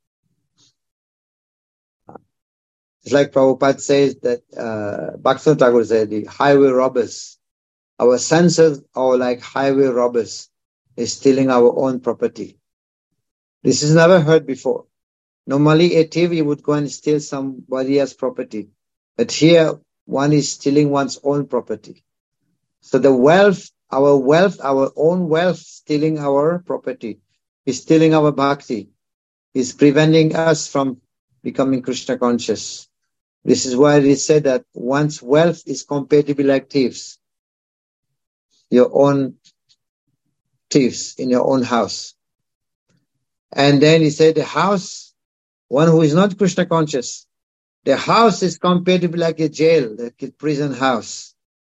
It's like Prabhupada says that, uh, Bhaktivinoda Thakur said, the highway robbers, our senses are like highway robbers, is stealing our own property. This is never heard before. Normally a thief would go and steal somebody else's property. But here, one is stealing one's own property. So the wealth, our wealth, our own wealth, stealing our property, is stealing our bhakti, is preventing us from becoming Krishna conscious. This is why it is said that one's wealth is compared to be like thieves. Your own thieves in your own house. And then he said the house, one who is not Krishna conscious, the house is compared to be like a jail, like a prison house.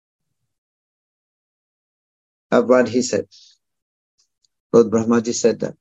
That's what he said. Lord Brahmaji said that.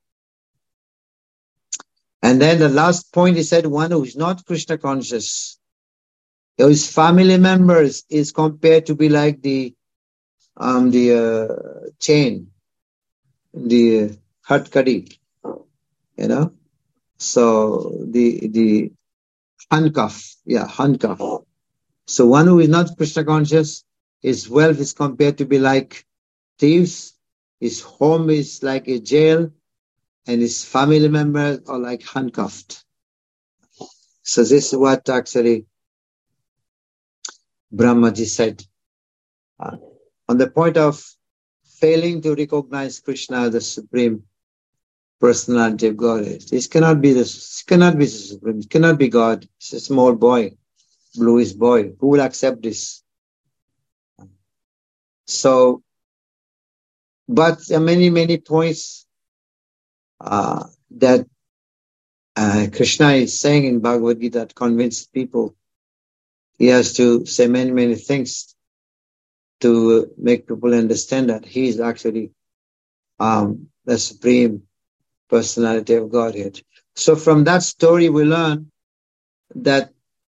And then the last point he said, one who is not Krishna conscious, his family members is compared to be like the um the uh, chain, the uh, hatkadi, you know. So the the handcuff, yeah, handcuff. So one who is not Krishna conscious, his wealth is compared to be like thieves, his home is like a jail, and his family members are like handcuffed. So this is what actually Brahmaji said. Uh, on the point of failing to recognize Krishna as the Supreme Personality of Godhead. This cannot be this cannot be the Supreme, it cannot be God. It's a small boy, bluish boy. Who will accept this? So, but there are many, many points uh, that uh, Krishna is saying in Bhagavad Gita that convince people. He has to say many, many things to make people understand that he is actually um, the Supreme Personality of Godhead. So from that story we learn that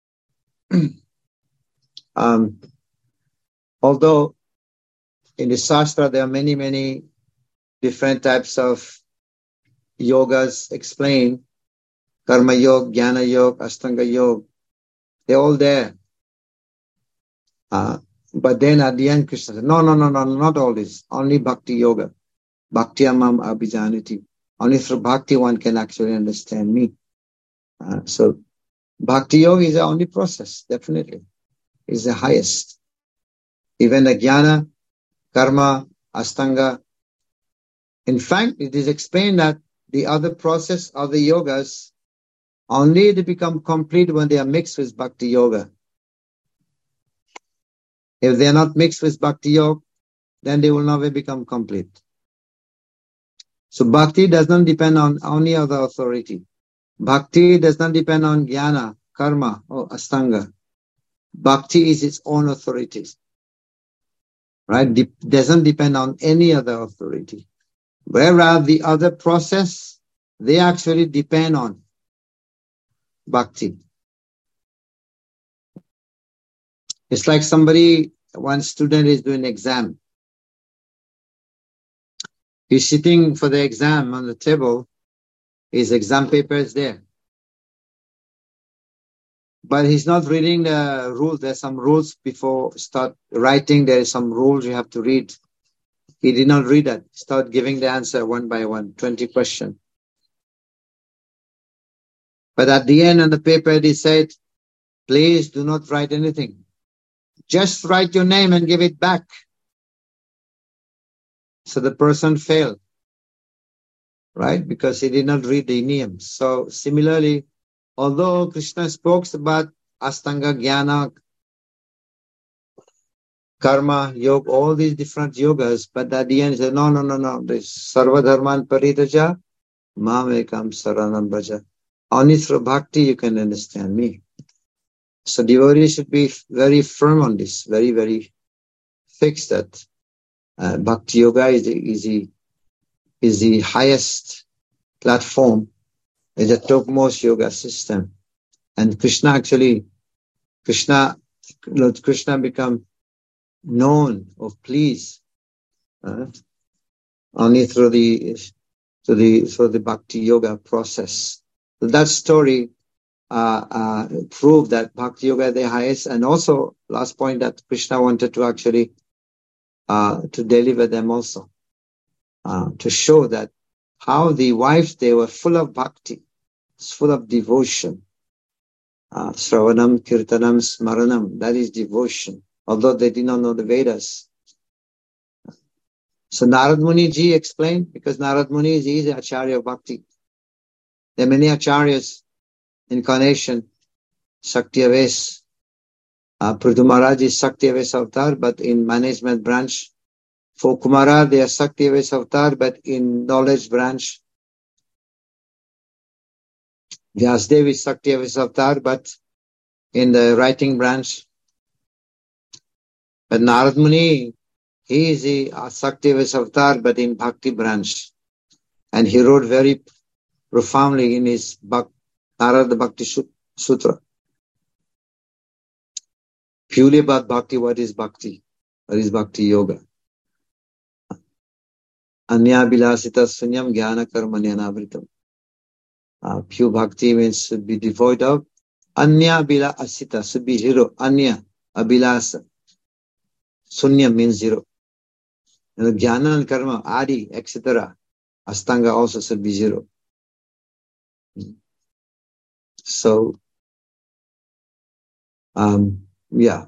um, although in the Shastra there are many, many different types of yogas explained, Karma Yoga, Jnana Yoga, Ashtanga Yoga, they're all there. Uh, but then at the end Krishna said, no, no, no, no, not all this, only Bhakti Yoga. Bhakti Amam Abhijanati. Only through Bhakti one can actually understand me. Uh, so Bhakti Yoga is the only process, definitely. It's the highest. Even the Jnana, Karma, Ashtanga. In fact, it is explained that the other process of the yogas, only they become complete when they are mixed with Bhakti Yoga. If they are not mixed with Bhakti Yoga, then they will never become complete. So bhakti does not depend on any other authority. Bhakti does not depend on jnana, karma, or astanga. Bhakti is its own authority. Right? De- doesn't depend on any other authority. Whereas the other process, they actually depend on bhakti. It's like somebody, one student is doing exam. He's sitting for the exam on the table. His exam paper is there. But he's not reading the rules. There's some rules before start writing. There is some rules you have to read. He did not read that. Start giving the answer one by one, twenty questions. But at the end on the paper, he said, please do not write anything. Just write your name and give it back. So the person failed, right? Because he did not read the niyams. So similarly, although Krishna spoke about Astanga, Jnana, Karma, Yoga, all these different yogas, but at the end he said, no, no, no, no, this Sarva Dharman Paritaja, Mamekam Saranam Bhaja. Only through bhakti you can understand me. So devotees should be very firm on this, very, very fixed that uh, bhakti yoga is the, is the, is the highest platform, is the topmost yoga system. And Krishna actually, Krishna, Lord Krishna become known or pleased uh, only through the, through the, through the bhakti yoga process. So that story uh, uh, proved that bhakti yoga is the highest. And also, last point, that Krishna wanted to actually uh, to deliver them also, uh, to show that how the wives, they were full of bhakti, full of devotion. Uh, Sravanam, Kirtanam, Smaranam, that is devotion, although they did not know the Vedas. So Narad Muni ji explained, because Narad Muni is the Acharya of Bhakti. There are many Acharyas, incarnation, Shakti-aves. Uh, Prithu Maharaj is Shakti-aves avatar, but in management branch. For Kumara, they are Shakti-aves avatar, but in knowledge branch. Vyasdev is Shakti-aves avatar, but in the writing branch. But Narad Muni, he is the Shakti-aves avatar, but in Bhakti branch. And he wrote very profoundly in his Bhak- Narada Bhakti Sutra. Purely about Bhakti, what is Bhakti? What is Bhakti Yoga? Anya bilasita sunyam jnana karma nyanavritam. Uh, pure Bhakti means should be devoid of Anya bilasita, should be zero. Anya, abilasa. Sunyam means zero. And jnana and karma, adi, et cetera. Astanga also should be zero. So, um, yeah.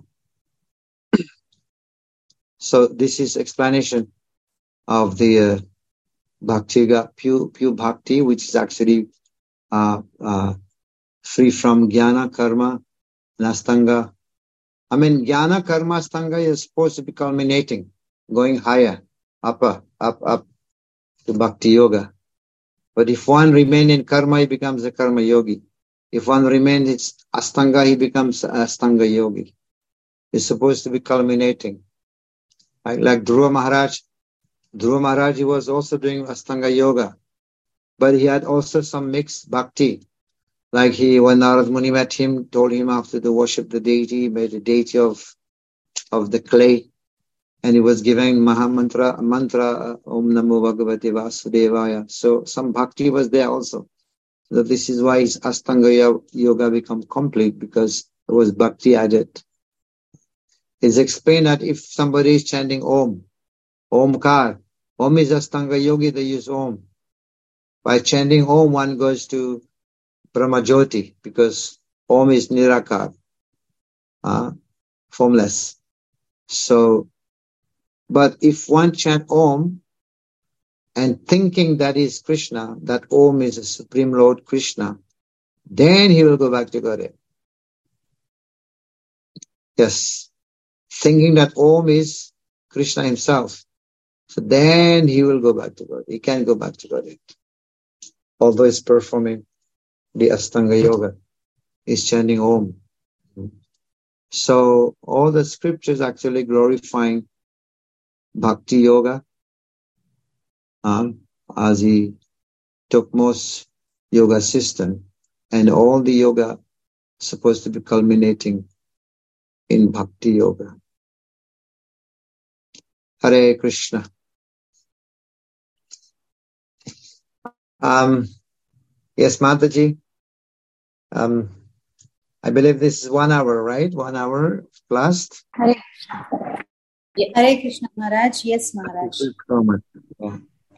So this is explanation of the uh, Bhakti Yoga, pure, pure Bhakti, which is actually uh, uh, free from Jnana, Karma, and Astanga. I mean, Jnana, Karma, Astanga is supposed to be culminating, going higher, upper, up, up to Bhakti Yoga. But if one remains in Karma, he becomes a Karma Yogi. If one remains in Astanga, he becomes an Astanga Yogi. It's supposed to be culminating. Like, like Dhruva Maharaj. Dhruva Maharaj, he was also doing Astanga Yoga. But he had also some mixed Bhakti. Like he, when Narad Muni met him, told him after to worship the deity, he made a deity of, of the clay. And he was giving Maha Mantra, mantra, Om Namo Bhagavate Vasudevaya. So some Bhakti was there also. So this is why his Astanga Yoga become complete, because there was Bhakti added. It's explained that if somebody is chanting Om, Omkar, Om is Astanga Yogi, they use Om. By chanting Om, one goes to Brahmajyoti, because Om is Nirakar, uh, formless. So, but if one chant Om and thinking that is Krishna, that Om is the Supreme Lord Krishna, then he will go back to Godhead. Yes. Thinking that Om is Krishna himself, So then he will go back to God. He can go back to God. Although he's performing the Astanga Yoga, he's chanting Om. So all the scriptures actually glorifying Bhakti Yoga, um, as he took most yoga system, and all the yoga supposed to be culminating in Bhakti Yoga. Hare Krishna. Um, yes, Mataji. Um, I believe this is one hour, right? One hour class. Hare Krishna. Yeah. Hare Krishna Maharaj. Yes, Maharaj. Thank you so much. Yeah.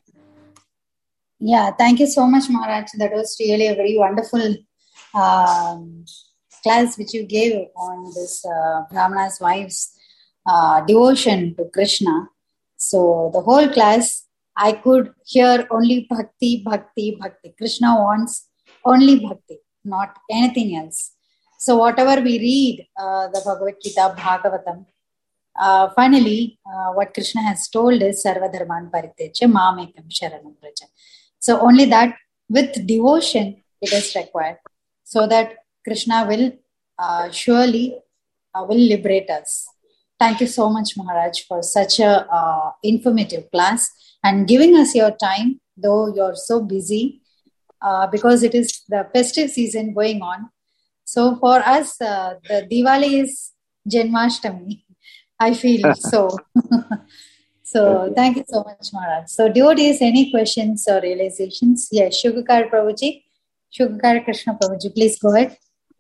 Yeah, thank you so much, Maharaj. That was really a very wonderful um, class which you gave on this uh, Brahmana's wife's uh, devotion to Krishna. So the whole class, I could hear only bhakti, bhakti, bhakti. Krishna wants only bhakti, not anything else. So whatever we read, uh, the Bhagavad Gita, Bhagavatam, uh, finally, uh, what Krishna has told is Sarva Dharman Parityaja Mamekam Sharanam Vraja. So only that with devotion it is required, so that Krishna will uh, surely uh, will liberate us. Thank you so much, Maharaj, for such a uh, informative class and giving us your time, though you're so busy, uh, because it is the festive season going on. So for us, uh, the Diwali is Janmashtami, I feel so. So thank you so much, Maharaj. So devotees, any questions or realizations? Yes, Shugakar Prabhuji, Shugakar Krishna Prabhuji, please go ahead.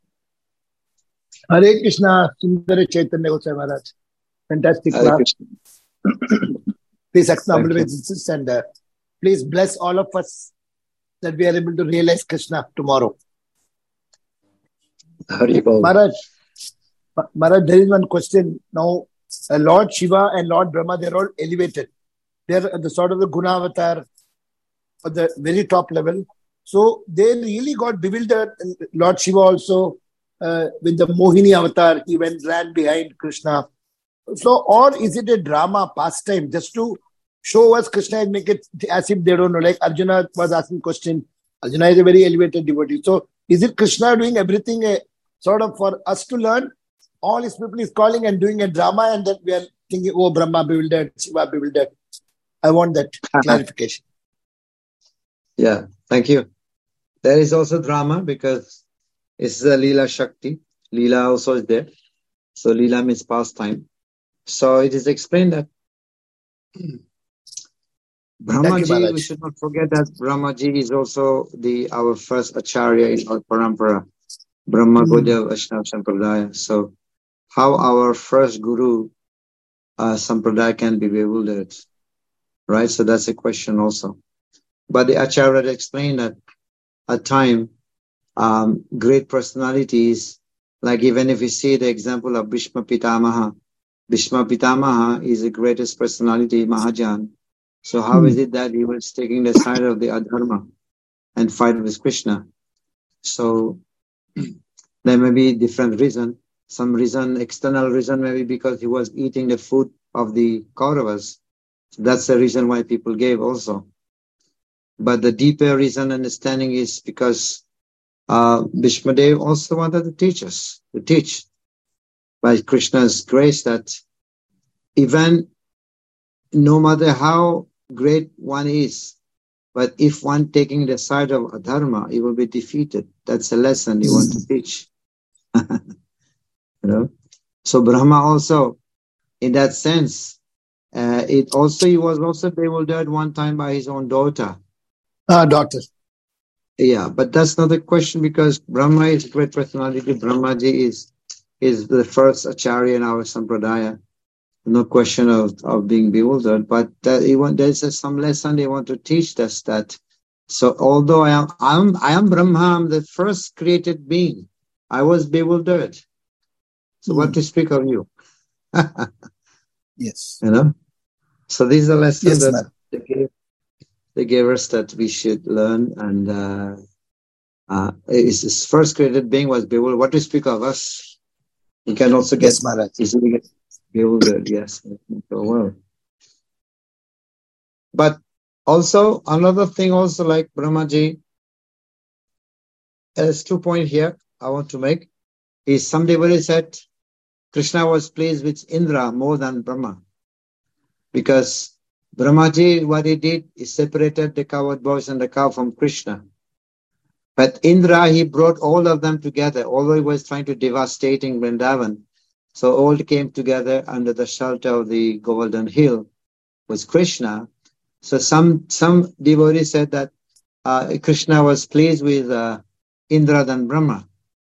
Hare Krishna, Sundara Chaitanya Goswami Maharaj. Fantastic Hare class. Please acknowledge this and uh, please bless all of us that we are able to realize Krishna tomorrow. Hare Bol. Maharaj, Maharaj, there is one question now. Uh, Lord Shiva and Lord Brahma, they're all elevated. They're at the sort of the Gunavatar at the very top level. So they really got bewildered. Lord Shiva also, uh, with the Mohini avatar, he went ran behind Krishna. So, or is it a drama pastime just to show us Krishna and make it as if they don't know? Like Arjuna was asking question. Arjuna is a very elevated devotee. So, is it Krishna doing everything uh, sort of for us to learn? All his people is calling and doing a drama, and then we are thinking, oh, Brahma bewildered, Shiva bewildered. I want that clarification. Yeah, thank you. There is also drama because it's the Leela Shakti. Leela also is there. So Leela means pastime. So it is explained that Brahmaji, you, we should not forget that Brahmaji is also the our first Acharya in our parampara. Brahma Gaudiya Vaishnava Sampradaya. So how our first Guru uh, Sampradaya can be bewildered, right? So that's a question also. But the Acharya explained that at time, um, great personalities, like even if you see the example of Bhishma Pitamaha, Bhishma Pitamaha is the greatest personality, Mahajan. So how hmm. is it that he was taking the side of the Adharma and fight with Krishna? So there may be different reason. Some reason, external reason, maybe because he was eating the food of the Kauravas. So that's the reason why people gave also. But the deeper reason understanding is because uh, Bhishmadev also wanted to teach us, to teach by Krishna's grace that even no matter how great one is, but if one taking the side of Adharma, he will be defeated. That's a lesson you want to teach. You know, so Brahma also, in that sense, uh, it also he was also bewildered one time by his own daughter. Ah, uh, daughter. Yeah, but that's not the question because Brahma is a great personality. Brahmaji is is the first Acharya in our Sampradaya. No question of, of being bewildered, but that he want, there's a, some lesson they want to teach us that. So although I am I'm I am Brahma, I'm the first created being. I was bewildered. So mm. what to speak of you? Yes. You know? So this is a lesson yes, that they gave, they gave us that we should learn. And uh, uh, his, his first created being was bewildered. What to speak of us? You can also get yes, easily get bewildered. Yes. So, well. But also, another thing also like Brahmaji, there's two points here I want to make, is some devotee said Krishna was pleased with Indra more than Brahma. Because Brahmaji, what he did is separated the cowherd boys and the cow from Krishna. But Indra, he brought all of them together, although he was trying to devastating Vrindavan. So all came together under the shelter of the Govardhan hill was Krishna. So some some devotees said that uh, Krishna was pleased with uh, Indra than Brahma.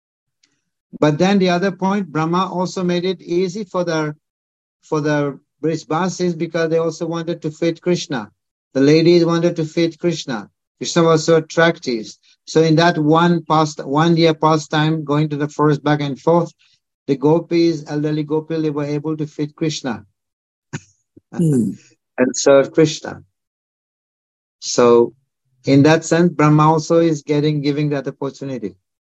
But then the other point, Brahma also made it easy for the for the Brijbasis because they also wanted to feed Krishna. The ladies wanted to feed Krishna. Krishna was so attractive. So in that one past one year pastime, going to the forest back and forth, the gopis, elderly gopis, they were able to feed Krishna Hmm. and serve Krishna. So in that sense, Brahma also is getting giving that opportunity.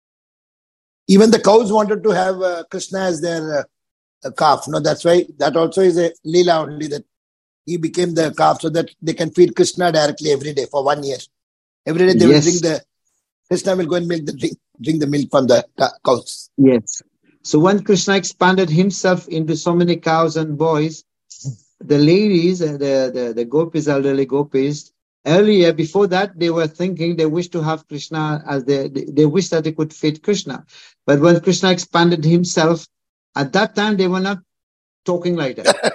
Even the cows wanted to have uh, Krishna as their uh, calf. No, that's why that also is a Leela only, that he became the calf so that they can feed Krishna directly every day for one year. Every day they Yes. will drink the, Krishna will go and milk the drink, drink the milk from the cows. Yes. So when Krishna expanded himself into so many cows and boys, the ladies, the, the, the gopis, elderly gopis, earlier, before that, they were thinking they wished to have Krishna as they, they, they wished that they could feed Krishna. But when Krishna expanded himself, at that time, they were not talking like that.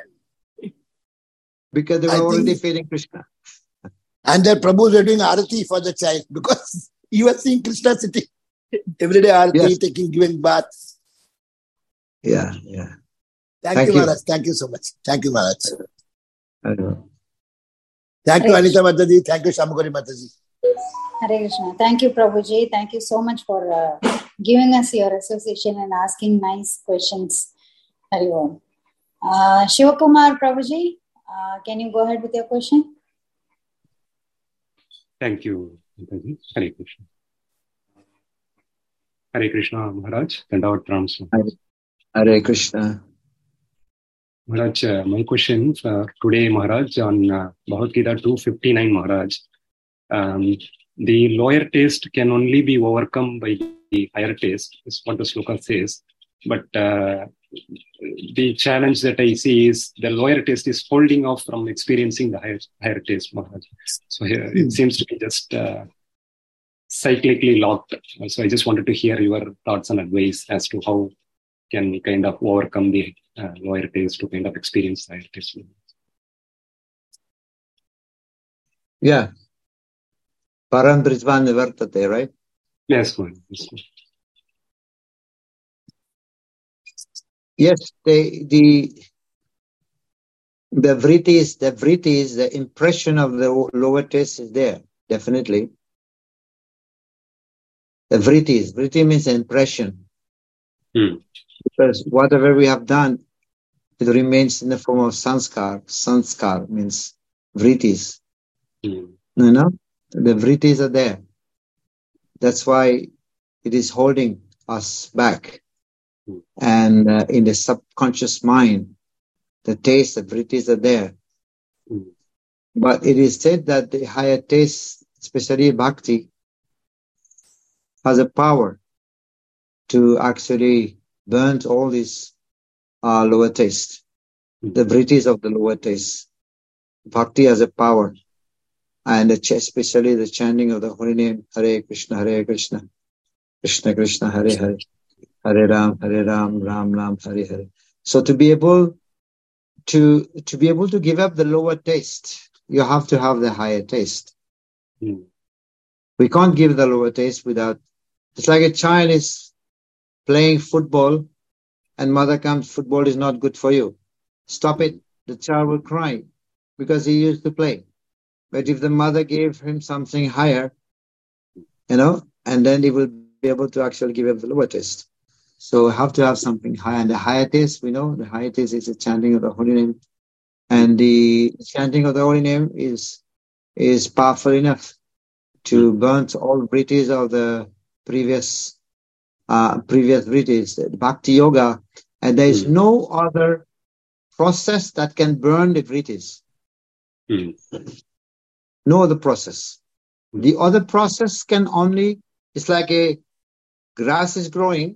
Because they were I already think, feeding Krishna. and their Prabhus were doing arati for the child because you were seeing Krishna sitting every day arati, Yes. taking, giving baths. Yeah, yeah. Thank, Thank you, you. Maharaj. Thank you so much. Thank you, Maharaj. I know. Thank you, Hare Anita Mataji. Thank you, Shamagori Mataji. Hare Krishna. Thank you, Prabhuji. Thank you so much for uh, giving us your association and asking nice questions. Hari Om. Uh, Shivakumar Prabhuji, uh, can you go ahead with your question? Thank you, Mataji. Hare Krishna. Hare Krishna, Maharaj. Dandavat Pranam. Hare Krishna. Maharaj, uh, my question uh, today, Maharaj, on uh, Bhagavad Gita two fifty-nine, Maharaj. Um, the lower taste can only be overcome by the higher taste, is what the sloka says. But uh, the challenge that I see is the lower taste is holding off from experiencing the higher, higher taste, Maharaj. So here Hmm. it seems to be just uh, cyclically locked. So I just wanted to hear your thoughts and advice as to how can we kind of overcome the uh, lower taste to kind of experience the higher taste. Yeah. Param Brijvan Nivartate, right? Yes, Maharaj. Yes, Maharaj. Yes, the the the vrittis, the vrittis, the impression of the lower taste is there, definitely. The vrittis, vritti means impression. Hmm. Because whatever we have done, it remains in the form of sanskar. Sanskar means vrittis. Hmm. You know, the vrittis are there. That's why it is holding us back. Hmm. And uh, in the subconscious mind, the taste, the vrittis are there. Hmm. But it is said that the higher taste, especially bhakti, has a power to actually burn all these uh, lower taste, Hmm. the vrittis of the lower taste. Bhakti has a power. And the ch- especially the chanting of the holy name, Hare Krishna, Hare Krishna, Krishna Krishna, Hare Hare, Hare Ram, Hare Ram, Ram Ram, Hare Hare. So to be able to to be able to give up the lower taste, you have to have the higher taste. Hmm. We can't give the lower taste without. It's like a child is playing football, and mother comes, football is not good for you. Stop it. The child will cry because he used to play. But if the mother gave him something higher, you know, and then he will be able to actually give up the lower taste. So we have to have something high. And the higher taste, we know the higher taste is the chanting of the holy name. And the chanting of the holy name is is powerful enough to burn all vrittis of the previous uh, previous vrittis, the bhakti yoga. And there is Hmm. no other process that can burn the vrittis. Hmm. No other process. The other process can only, it's like a grass is growing,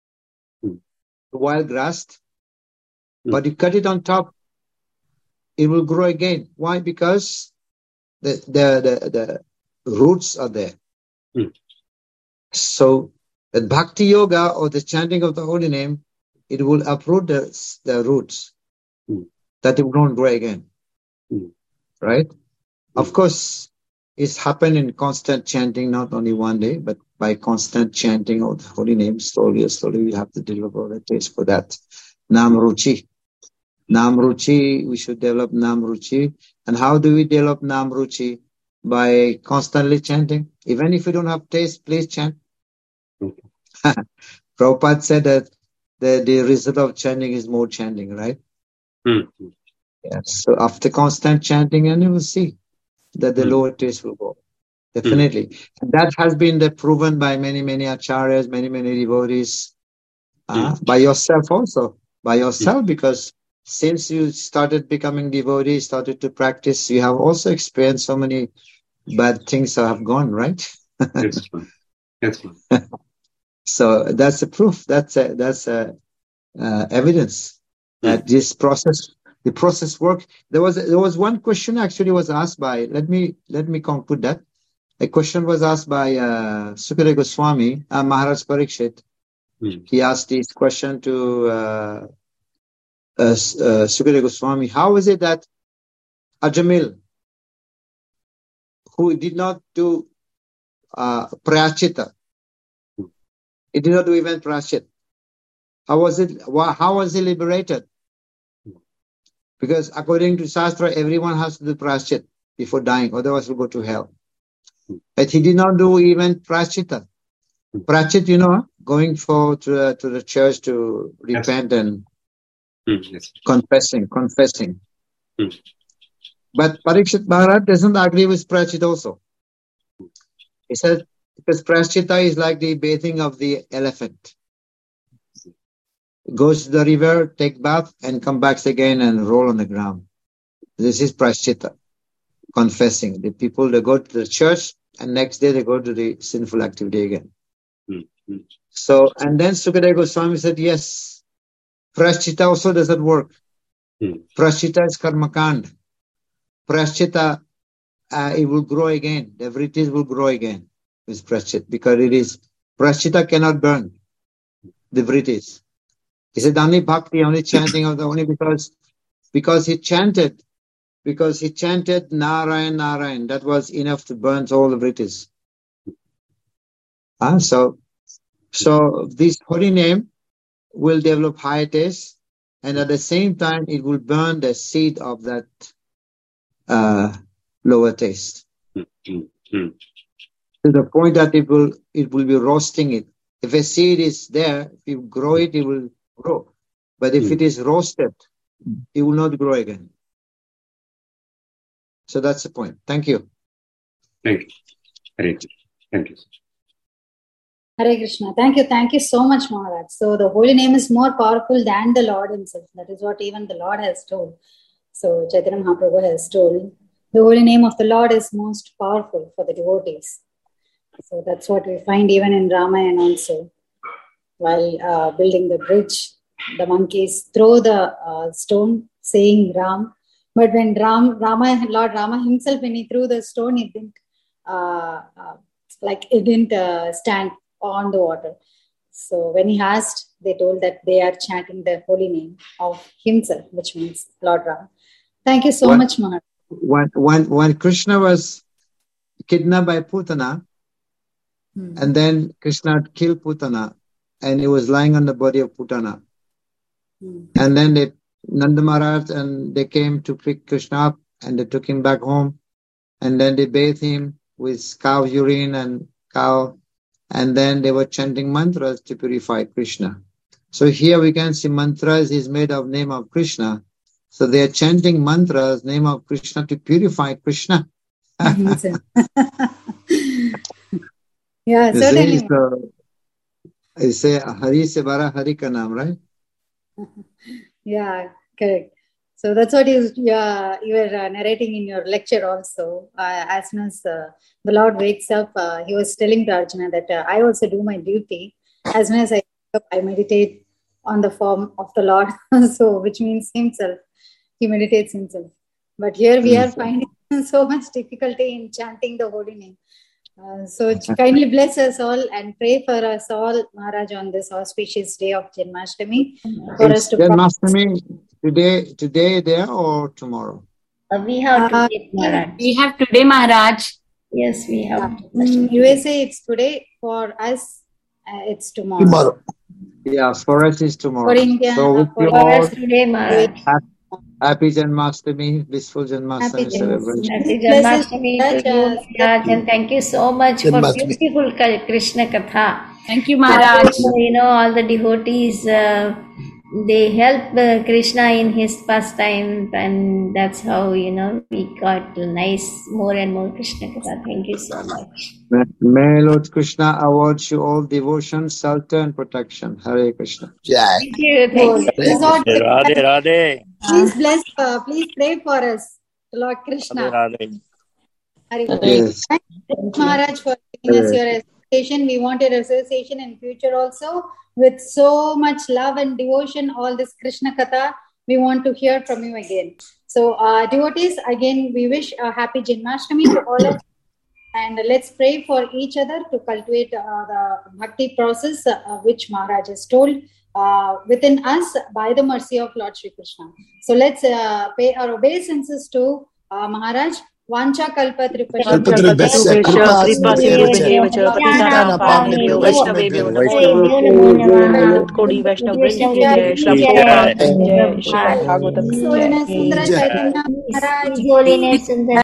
wild grass, but you cut it on top, it will grow again. Why? Because the the the, the roots are there. Mm. So the bhakti yoga or the chanting of the holy name, it will uproot the, the roots Mm. that it won't grow again. Mm. Right? Mm. Of course, it's happened in constant chanting, not only one day, but by constant chanting of the holy name, slowly or slowly, we have to develop a taste for that. Nam Ruchi. Nam Ruchi, we should develop Nam Ruchi. And how do we develop Nam Ruchi? By constantly chanting. Even if you don't have taste, please chant. Okay. Prabhupada said that the, the result of chanting is more chanting, right? Mm. Yes. So after constant chanting, and you will see that the Mm. lower taste will go. Definitely. Mm. And that has been the proven by many, many acharyas, many, many devotees. Uh, Mm. by yourself also. By yourself, Mm. because since you started becoming devotee, started to practice, you have also experienced so many bad things that have gone, right? Yes, ma'am. Yes, ma'am. So that's a proof. That's a, that's a, uh, evidence that Mm. this process, the process work. There was there was one question actually was asked by. Let me let me conclude that. A question was asked by uh, Sukadeva Goswami, uh, Maharaj Parikshit. Mm. He asked this question to uh, uh, uh, Sukadeva Goswami. How is it that Ajamil, who did not do uh, prayachita, he did not do even prayachit, how was it? How was he liberated? Because according to Shastra, everyone has to do prayachit before dying, otherwise will go to hell. But he did not do even prayachita. Prayachit, you know, going for to, uh, to the church to repent Yes. and Mm. Yes. confessing, confessing. Mm. But Parikshit Maharaj doesn't agree with prayachit also. He said, because prayachita is like the bathing of the elephant. Goes to the river, take bath, and come back again and roll on the ground. This is prayachita, confessing. The people, they go to the church, and next day they go to the sinful activity again. Mm. Mm. So, and then Sukadeva Goswami said, yes, prayachita also doesn't work. Mm. Prayachita is karmakand. Prayachita, uh, it will grow again. The vrittis will grow again with prayachita, because it is, prayachita cannot burn the vrittis. He said only bhakti, only chanting of the, only because, because he chanted, because he chanted Narayan, Narayan. That was enough to burn all the vrittis. Uh, so, so this holy name will develop higher taste, and at the same time it will burn the seed of that uh, lower taste. Mm. Mm. To the point that it will it will be roasting it. If a seed is there, if you grow it, it will grow. But if Mm. it is roasted, it will not grow again. So that's the point. Thank you. Thank you. Hare Krishna. Thank you. Hare Krishna. Thank you. Thank you so much, Maharaj. So the holy name is more powerful than the Lord himself. That is what even the Lord has told. So Chaitanya Mahaprabhu has told, the holy name of the Lord is most powerful for the devotees. So that's what we find even in Ramayana also. While uh, building the bridge, the monkeys throw the uh, stone saying Ram. But when Ram, Rama, Lord Rama himself, when he threw the stone, it didn't, uh, uh, like it didn't uh, stand on the water. So when he asked, they told that they are chanting the holy name of himself, which means Lord Ram. Thank you so When, much, Maharaj. when, when, when Krishna was kidnapped by Putana, hmm. and then Krishna killed Putana, and he was lying on the body of Putana. Hmm. And then they, Nanda Maharaj, and they came to pick Krishna up, and they took him back home, and then they bathed him with cow urine and cow, and then they were chanting mantras to purify Krishna. So here we can see mantras is made of name of Krishna. So they are chanting mantras, name of Krishna, to purify Krishna. Yeah, you certainly. See, so, I say Hari se bara Hari ka naam, right? Yeah, correct. So that's what you, uh, you were uh, narrating in your lecture also. Uh, as soon as uh, the Lord wakes up, uh, he was telling to Arjuna that uh, I also do my duty. As soon as I wake up, I meditate on the form of the Lord. So, which means himself. He meditates himself. But here we are finding so much difficulty in chanting the holy name. Uh, so kindly bless us all and pray for us all, Maharaj, on this auspicious day of Janmashtami. For It's us to Janmashtami today, today there or tomorrow? Uh, we have to Uh, wait, Maharaj. We have today, Maharaj. Yes, we have. Mm, U S A it's today. For us, uh, it's tomorrow. Tomorrow. Yeah, for us is tomorrow. For India, So uh, with for you For all, us today, Maharaj. happy, happy Janmashtami, blissful Happy Janmashtami Janmashtami. celebration. Happy Blessed Janmashtami Maharaj, to you, uh, Maharaj, and thank you so much for Janmashtami. beautiful Ka- Krishna Katha. Thank you, Maharaj. You know, all the devotees, uh, they help uh, Krishna in his pastime, and that's how, you know, we got nice, more and more Krishna Katha. Thank you so much. May, may Lord Krishna award you all devotion, shelter and protection. Hare Krishna. Jai. Thank you. Thank Lord, you. please, Lord, Radhe Radhe. please bless, uh, please pray for us, Lord Radhe Krishna. Radhe. Hari Bol. Yes. Thank you, Maharaj, for giving us your association. We want your association in future also with so much love and devotion. All this Krishna Katha, we want to hear from you again. So, uh, devotees, again, we wish a happy Janmashtami to all of you. And let's pray for each other to cultivate uh, the bhakti process uh, which Maharaj has told uh, within us by the mercy of Lord Shri Krishna. So let's uh, pay our obeisances to uh, Maharaj. Vancha kalpa tripasya. Kalpatripasya kripa sindhyeva cha patitana pavnebhyo vaishnavebhyo namo Vaishnavebhyo namo namah. कोटि वैष्णव वृंद की Vaishnava जय, Shri Vrinda Prabhupada ki की jai. जय, श्रीमद् भागवतम की जय। Sundara Jai. Chaitanya Maharaj. His Holiness Sundar